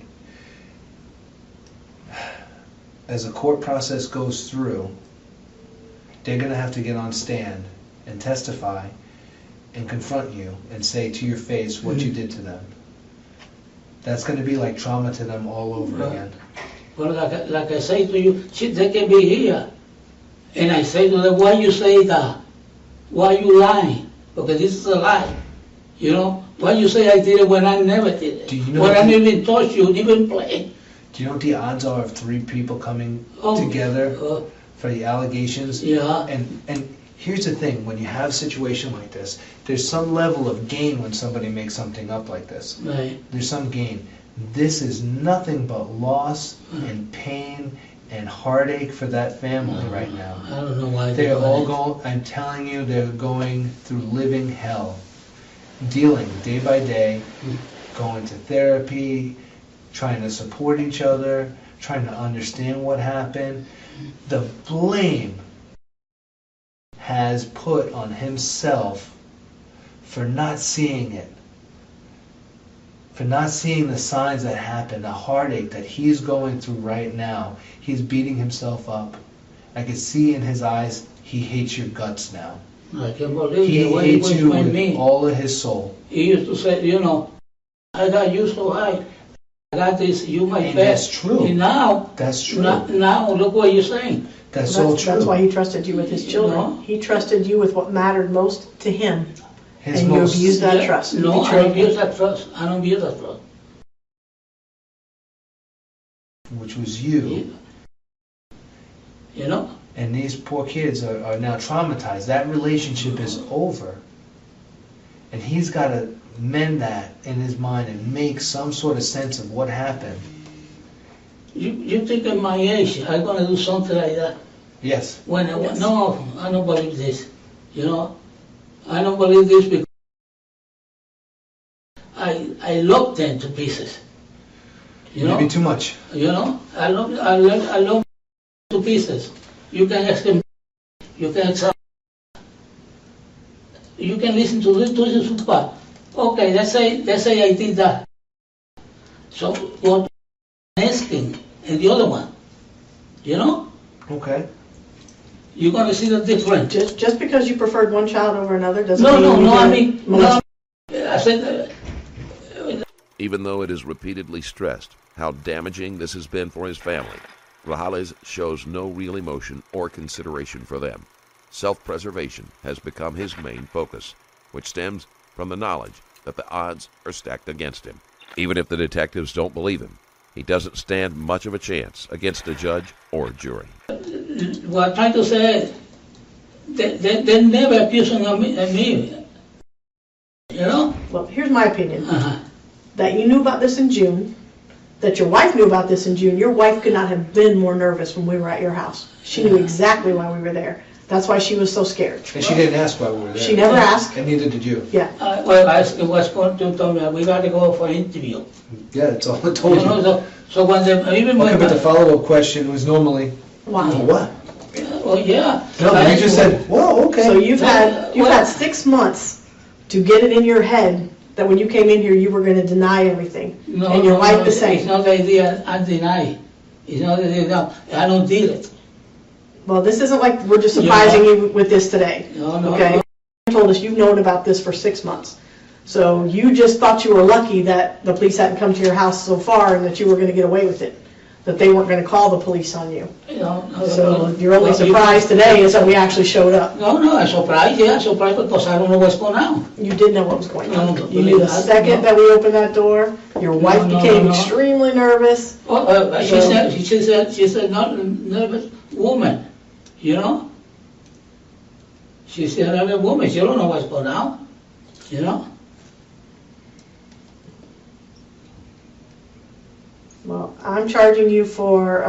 C: as the court process goes through, they're going to have to get on stand and testify and confront you and say to your face what you did to them. That's going to be like trauma to them all over again.
D: Well, like I say to you, they can be here. And I say to them, why you say that? Why you lying? Because this is a lie. You know? Why you say I did it when I never did it?
C: Do you know
D: when I didn't even touch you, even play.
C: Do you know what the odds are of 3 people coming together for the allegations?
D: Yeah.
C: And here's the thing, when you have a situation like this, there's some level of gain when somebody makes something up like this.
D: Right.
C: There's some gain. This is nothing but loss and pain and heartache for that family right now.
D: I don't know why
C: They're all going, I'm telling you, they're going through living hell. Dealing day by day, going to therapy, trying to support each other, trying to understand what happened. The blame has put on himself for not seeing it, for not seeing the signs that happen, the heartache that he's going through right now. He's beating himself up. I can see in his eyes, he hates your guts now.
D: I can't believe
C: He
D: the way
C: hates
D: was
C: you
D: with
C: with
D: me.
C: all of his soul.
D: He used to say, you know, I got you so high. I got this, you my
C: And
D: best.
C: that's true.
D: And now,
C: That's true.
D: now look what you're saying.
C: That's all true.
F: That's why he trusted you with his children.
D: No.
F: He trusted you with what mattered most to him.
C: His
F: And
C: most,
F: you abused that trust. You
D: No, I
F: betrayed
D: don't use
F: him.
D: that trust. I don't use that trust.
C: which was you.
D: You know?
C: And these poor kids are now traumatized. That relationship is over. And he's got to mend that in his mind and make some sort of sense of what happened.
D: You think at my age, I'm going to do something like that?
C: Yes.
F: Yes.
D: No, I don't believe this. You know? I don't believe this because I love them to pieces. You know?
C: Maybe too much.
D: You know? I love to pieces. You can ask them, you can accept, you can listen to this part. Okay, let's say I did that. So what I'm asking and the other one, you know?
C: Okay.
D: You're gonna see the difference.
F: Just because you preferred one child over another doesn't
D: No,
F: mean
D: no,
F: you
D: I
F: didn't
D: mean,
F: molest.
D: no, I said,
E: Even though it is repeatedly stressed how damaging this has been for his family, Grajales shows no real emotion or consideration for them. Self-preservation has become his main focus, which stems from the knowledge that the odds are stacked against him. Even if the detectives don't believe him, he doesn't stand much of a chance against a judge or jury.
D: what I'm trying to say, they never accusing me. You know?
F: Well, here's my opinion.
D: Uh-huh.
F: That you knew about this in June, that your wife knew about this in June. Your wife could not have been more nervous when we were at your house. She knew exactly why we were there. That's why she was so scared.
C: And she didn't ask why we were there.
F: She never asked.
C: And neither did you.
F: Yeah.
D: Well, I was going to tell me, we got to go for an interview.
C: Yeah, that's all I told
D: You know,
C: you.
D: so when they, even
C: Okay,
D: when,
C: but the follow-up question was normally,
F: Why?
C: oh, what?
D: oh yeah.
C: No, you just said, well, okay.
F: So you've had 6 months to get it in your head that when you came in here you were going to deny everything.
D: No,
F: and your wife the
D: It's
F: same.
D: not the idea I deny. It's not the idea, no, I don't deal it.
F: Well, this isn't like we're just surprising you with this today.
D: No,
F: okay?
D: no.
F: You told us you've known about this for 6 months. So you just thought you were lucky that the police hadn't come to your house so far and that you were going to get away with it. That they weren't going to call the police on you.
D: No,
F: So your only surprise today is that we actually showed up.
D: No, I'm surprised, yeah, surprised because I don't know what's going on.
F: You did know what was going on.
D: No,
F: You knew the second that we opened that door, your wife became extremely nervous.
D: Oh, she said, not a nervous woman, you know? She's a nervous woman, she don't know what's going on, you know?
F: Well, I'm charging you for,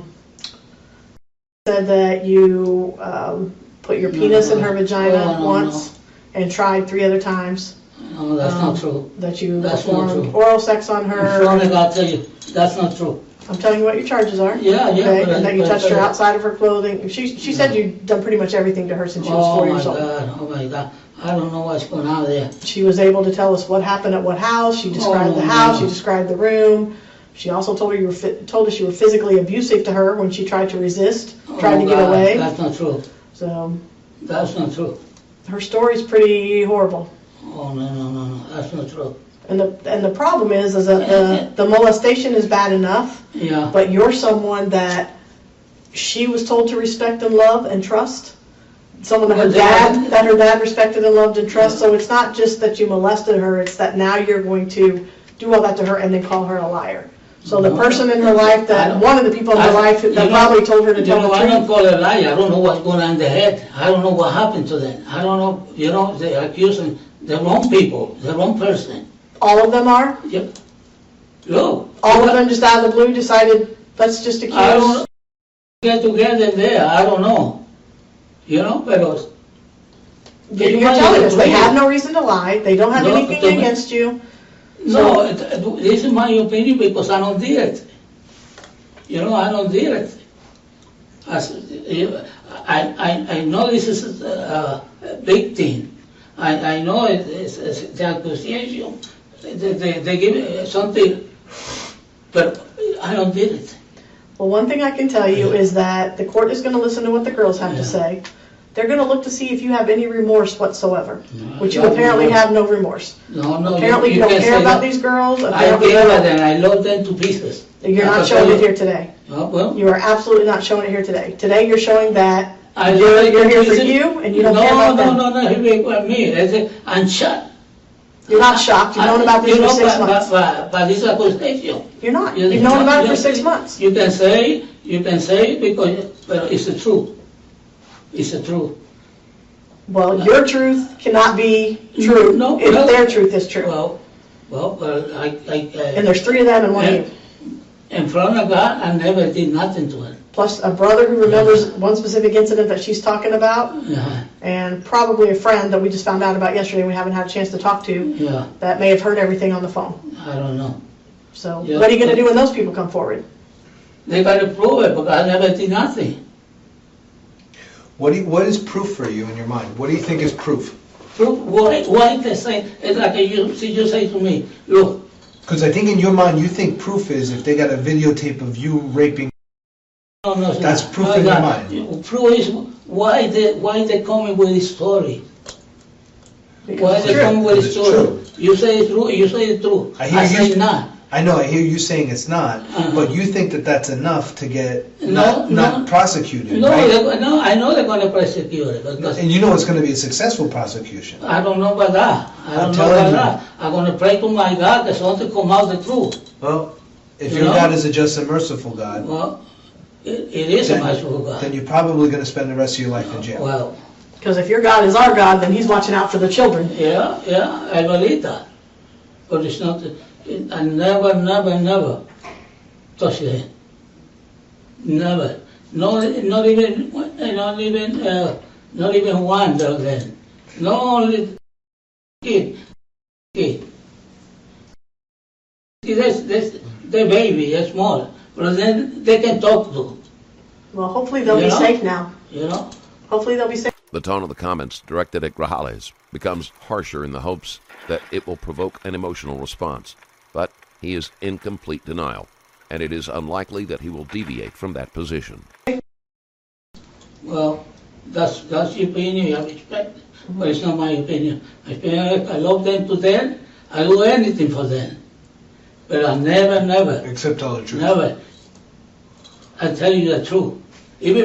F: said that you put your penis in her vagina once and tried 3 other times.
D: No, that's not true.
F: That you
D: That's not
F: performed
D: true.
F: oral sex on
D: In
F: her.
D: front of God, I'll tell you, that's not true.
F: I'm telling you what your charges are.
D: Yeah,
F: Okay,
D: but-
F: and that you
D: but-
F: touched her
D: but-
F: outside of her clothing. She said you'd done pretty much everything to her since she was 4 years old.
D: Oh my God, I don't know what's going on there.
F: She was able to tell us what happened at what house. She described the house. She described the room. She also told us you were physically abusive to her when she tried to resist, tried to get
D: God,
F: away.
D: That's not true.
F: So
D: That's not true.
F: her story's pretty horrible.
D: Oh, no, that's not true.
F: And the problem is that the molestation is bad enough,
D: Yeah.
F: but you're someone that she was told to respect and love and trust. Someone that her dad respected and loved and trust. So it's not just that you molested her; it's that now you're going to do all that to her and then call her a liar. So the person in her life one of the people in her life that probably told her to tell the truth.
D: I don't call her a liar. I don't know what's going on in their head. I don't know what happened to them. I don't know. They're accusing the wrong people, the wrong person.
F: All of them are?
D: Yep. No.
F: All of them just out of the blue decided, let's just accuse?
D: I don't get together there. I don't know. But
F: you're telling us they have no reason to lie. They don't have anything against you.
D: No, this is my opinion because I don't do it. I don't do it. I know this is a big thing. I know it's the accusation. They give something, but I don't do it.
F: Well, one thing I can tell you is that the court is going to listen to what the girls have to say. They're going to look to see if you have any remorse whatsoever, which you apparently have no remorse.
D: No.
F: Apparently you don't care about these girls.
D: I care about them. I love them to pieces.
F: You're not showing it here today.
D: Oh, well.
F: You are absolutely not showing it here today. Today you're showing that
D: you're
F: here for you and you don't care about them.
D: No, me. I'm shocked.
F: You're not shocked. You've known about this for 6 months.
D: But this is a accusation.
F: You're not. You've known about it for 6 months.
D: You can say because but it's the truth. It's the truth.
F: Well, your truth cannot be true if their truth is true. And there's 3 of them and 1 of you.
D: In front of God, I never did nothing to her.
F: Plus a brother who remembers one specific incident that she's talking about, and probably a friend that we just found out about yesterday we haven't had a chance to talk to, that may have heard everything on the phone.
D: I don't know.
F: So what are you going to do when those people come forward?
D: They got to prove it, because I never did nothing.
C: What is proof for you in your mind? What do you think is proof?
D: Proof? Why they say, it's like you say to me, look.
C: Because I think in your mind you think proof is if they got a videotape of you raping.
D: No,
C: that's proof in your mind.
D: Proof is why they coming with this story. Why they coming with this story? You say it's true. You say it's true. I say not.
C: I know. I hear you saying it's not, but you think that that's enough to get not prosecuted,
D: no,
C: right?
D: No, I know they're going to prosecute it.
C: And you know it's going to be a successful prosecution.
D: I don't know about that. I'm going to pray to my God that something come out the truth.
C: Well, if your God is a just and merciful God,
D: well, it is a merciful God.
C: Then you're probably going to spend the rest of your life in jail.
F: Well, because if your God is our God, then He's watching out for the children.
D: Yeah, I believe that. But it's not. I never touch them. Never. Not even one of them. Not only kid. The baby, they're small, but then they can talk to.
F: Well, hopefully they'll be safe now. Hopefully they'll be safe.
E: The tone of the comments directed at Grajales becomes harsher in the hopes that it will provoke an emotional response. But he is in complete denial, and it is unlikely that he will deviate from that position.
D: Well, that's your opinion. I respect it, but it's not my opinion. My opinion, I love them to death. I do anything for them, but I never.
C: Except tell the truth.
D: Never. I tell you the truth. Even.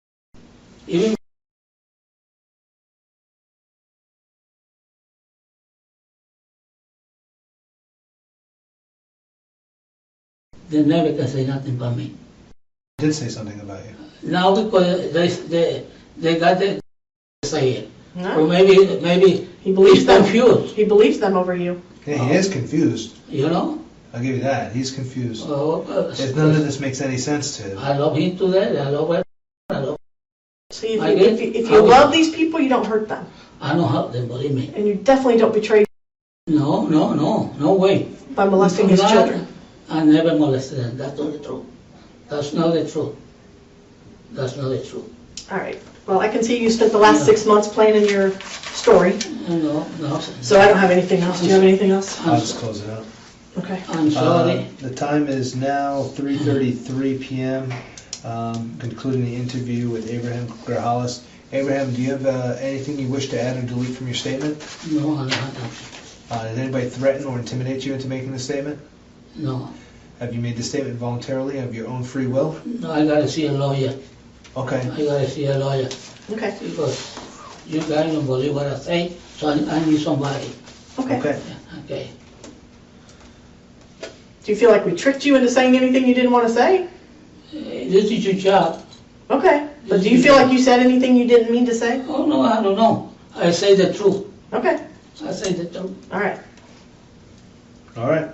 D: They never can say nothing about me.
C: They did say something about you.
D: Now because they got to say it.
F: No.
D: Or maybe
F: he believes them.
D: Confused.
F: He believes them over you.
C: Yeah, he is confused.
D: I'll
C: give you that. He's confused.
D: None
C: of this makes any sense to him.
D: I love him to that. I love her.
F: See, if you love these people, you don't hurt them.
D: I don't hurt them, believe me.
F: And you definitely don't betray
D: No way.
F: By molesting his
D: Not-
F: children?
D: I never molested them. That's not the truth. That's not the truth. That's not the truth.
F: All right. Well, I can see you spent the last 6 months planning your story,
D: No.
F: so I don't have anything else. Do you have anything else?
C: I'll just close it out.
F: Okay.
D: I'm sorry.
C: The time is now 3:33 p.m., concluding the interview with Abraham Grajales. Abraham, do you have anything you wish to add or delete from your statement?
D: No, I don't.
C: Did anybody threaten or intimidate you into making the statement?
D: No.
C: Have you made the statement voluntarily of your own free will?
D: No, I gotta see a lawyer.
C: Okay.
D: I gotta see a lawyer.
F: Okay.
D: Because you guys don't believe what I say, so I need somebody.
F: Okay.
C: Okay.
D: Okay.
F: Do you feel like we tricked you into saying anything you didn't want to say?
D: This is your job.
F: Okay. But do you feel like you said anything you didn't mean to say?
D: Oh, no, I don't know. I say the truth.
F: Okay.
D: I say the truth.
F: All right.
C: All right.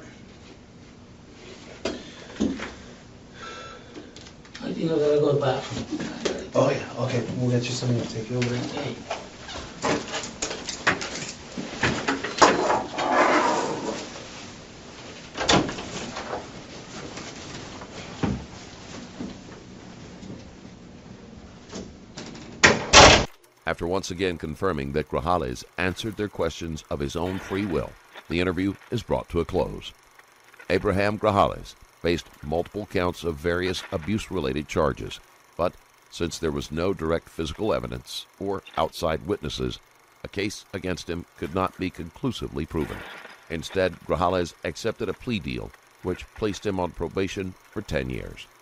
D: I think I gotta go back.
C: Oh, yeah. Okay. We'll get you something to take you over.
D: Okay.
E: After once again confirming that Grajales answered their questions of his own free will, the interview is brought to a close. Abraham Grajales faced multiple counts of various abuse-related charges, but since there was no direct physical evidence or outside witnesses, a case against him could not be conclusively proven. Instead, Grajales accepted a plea deal which placed him on probation for 10 years.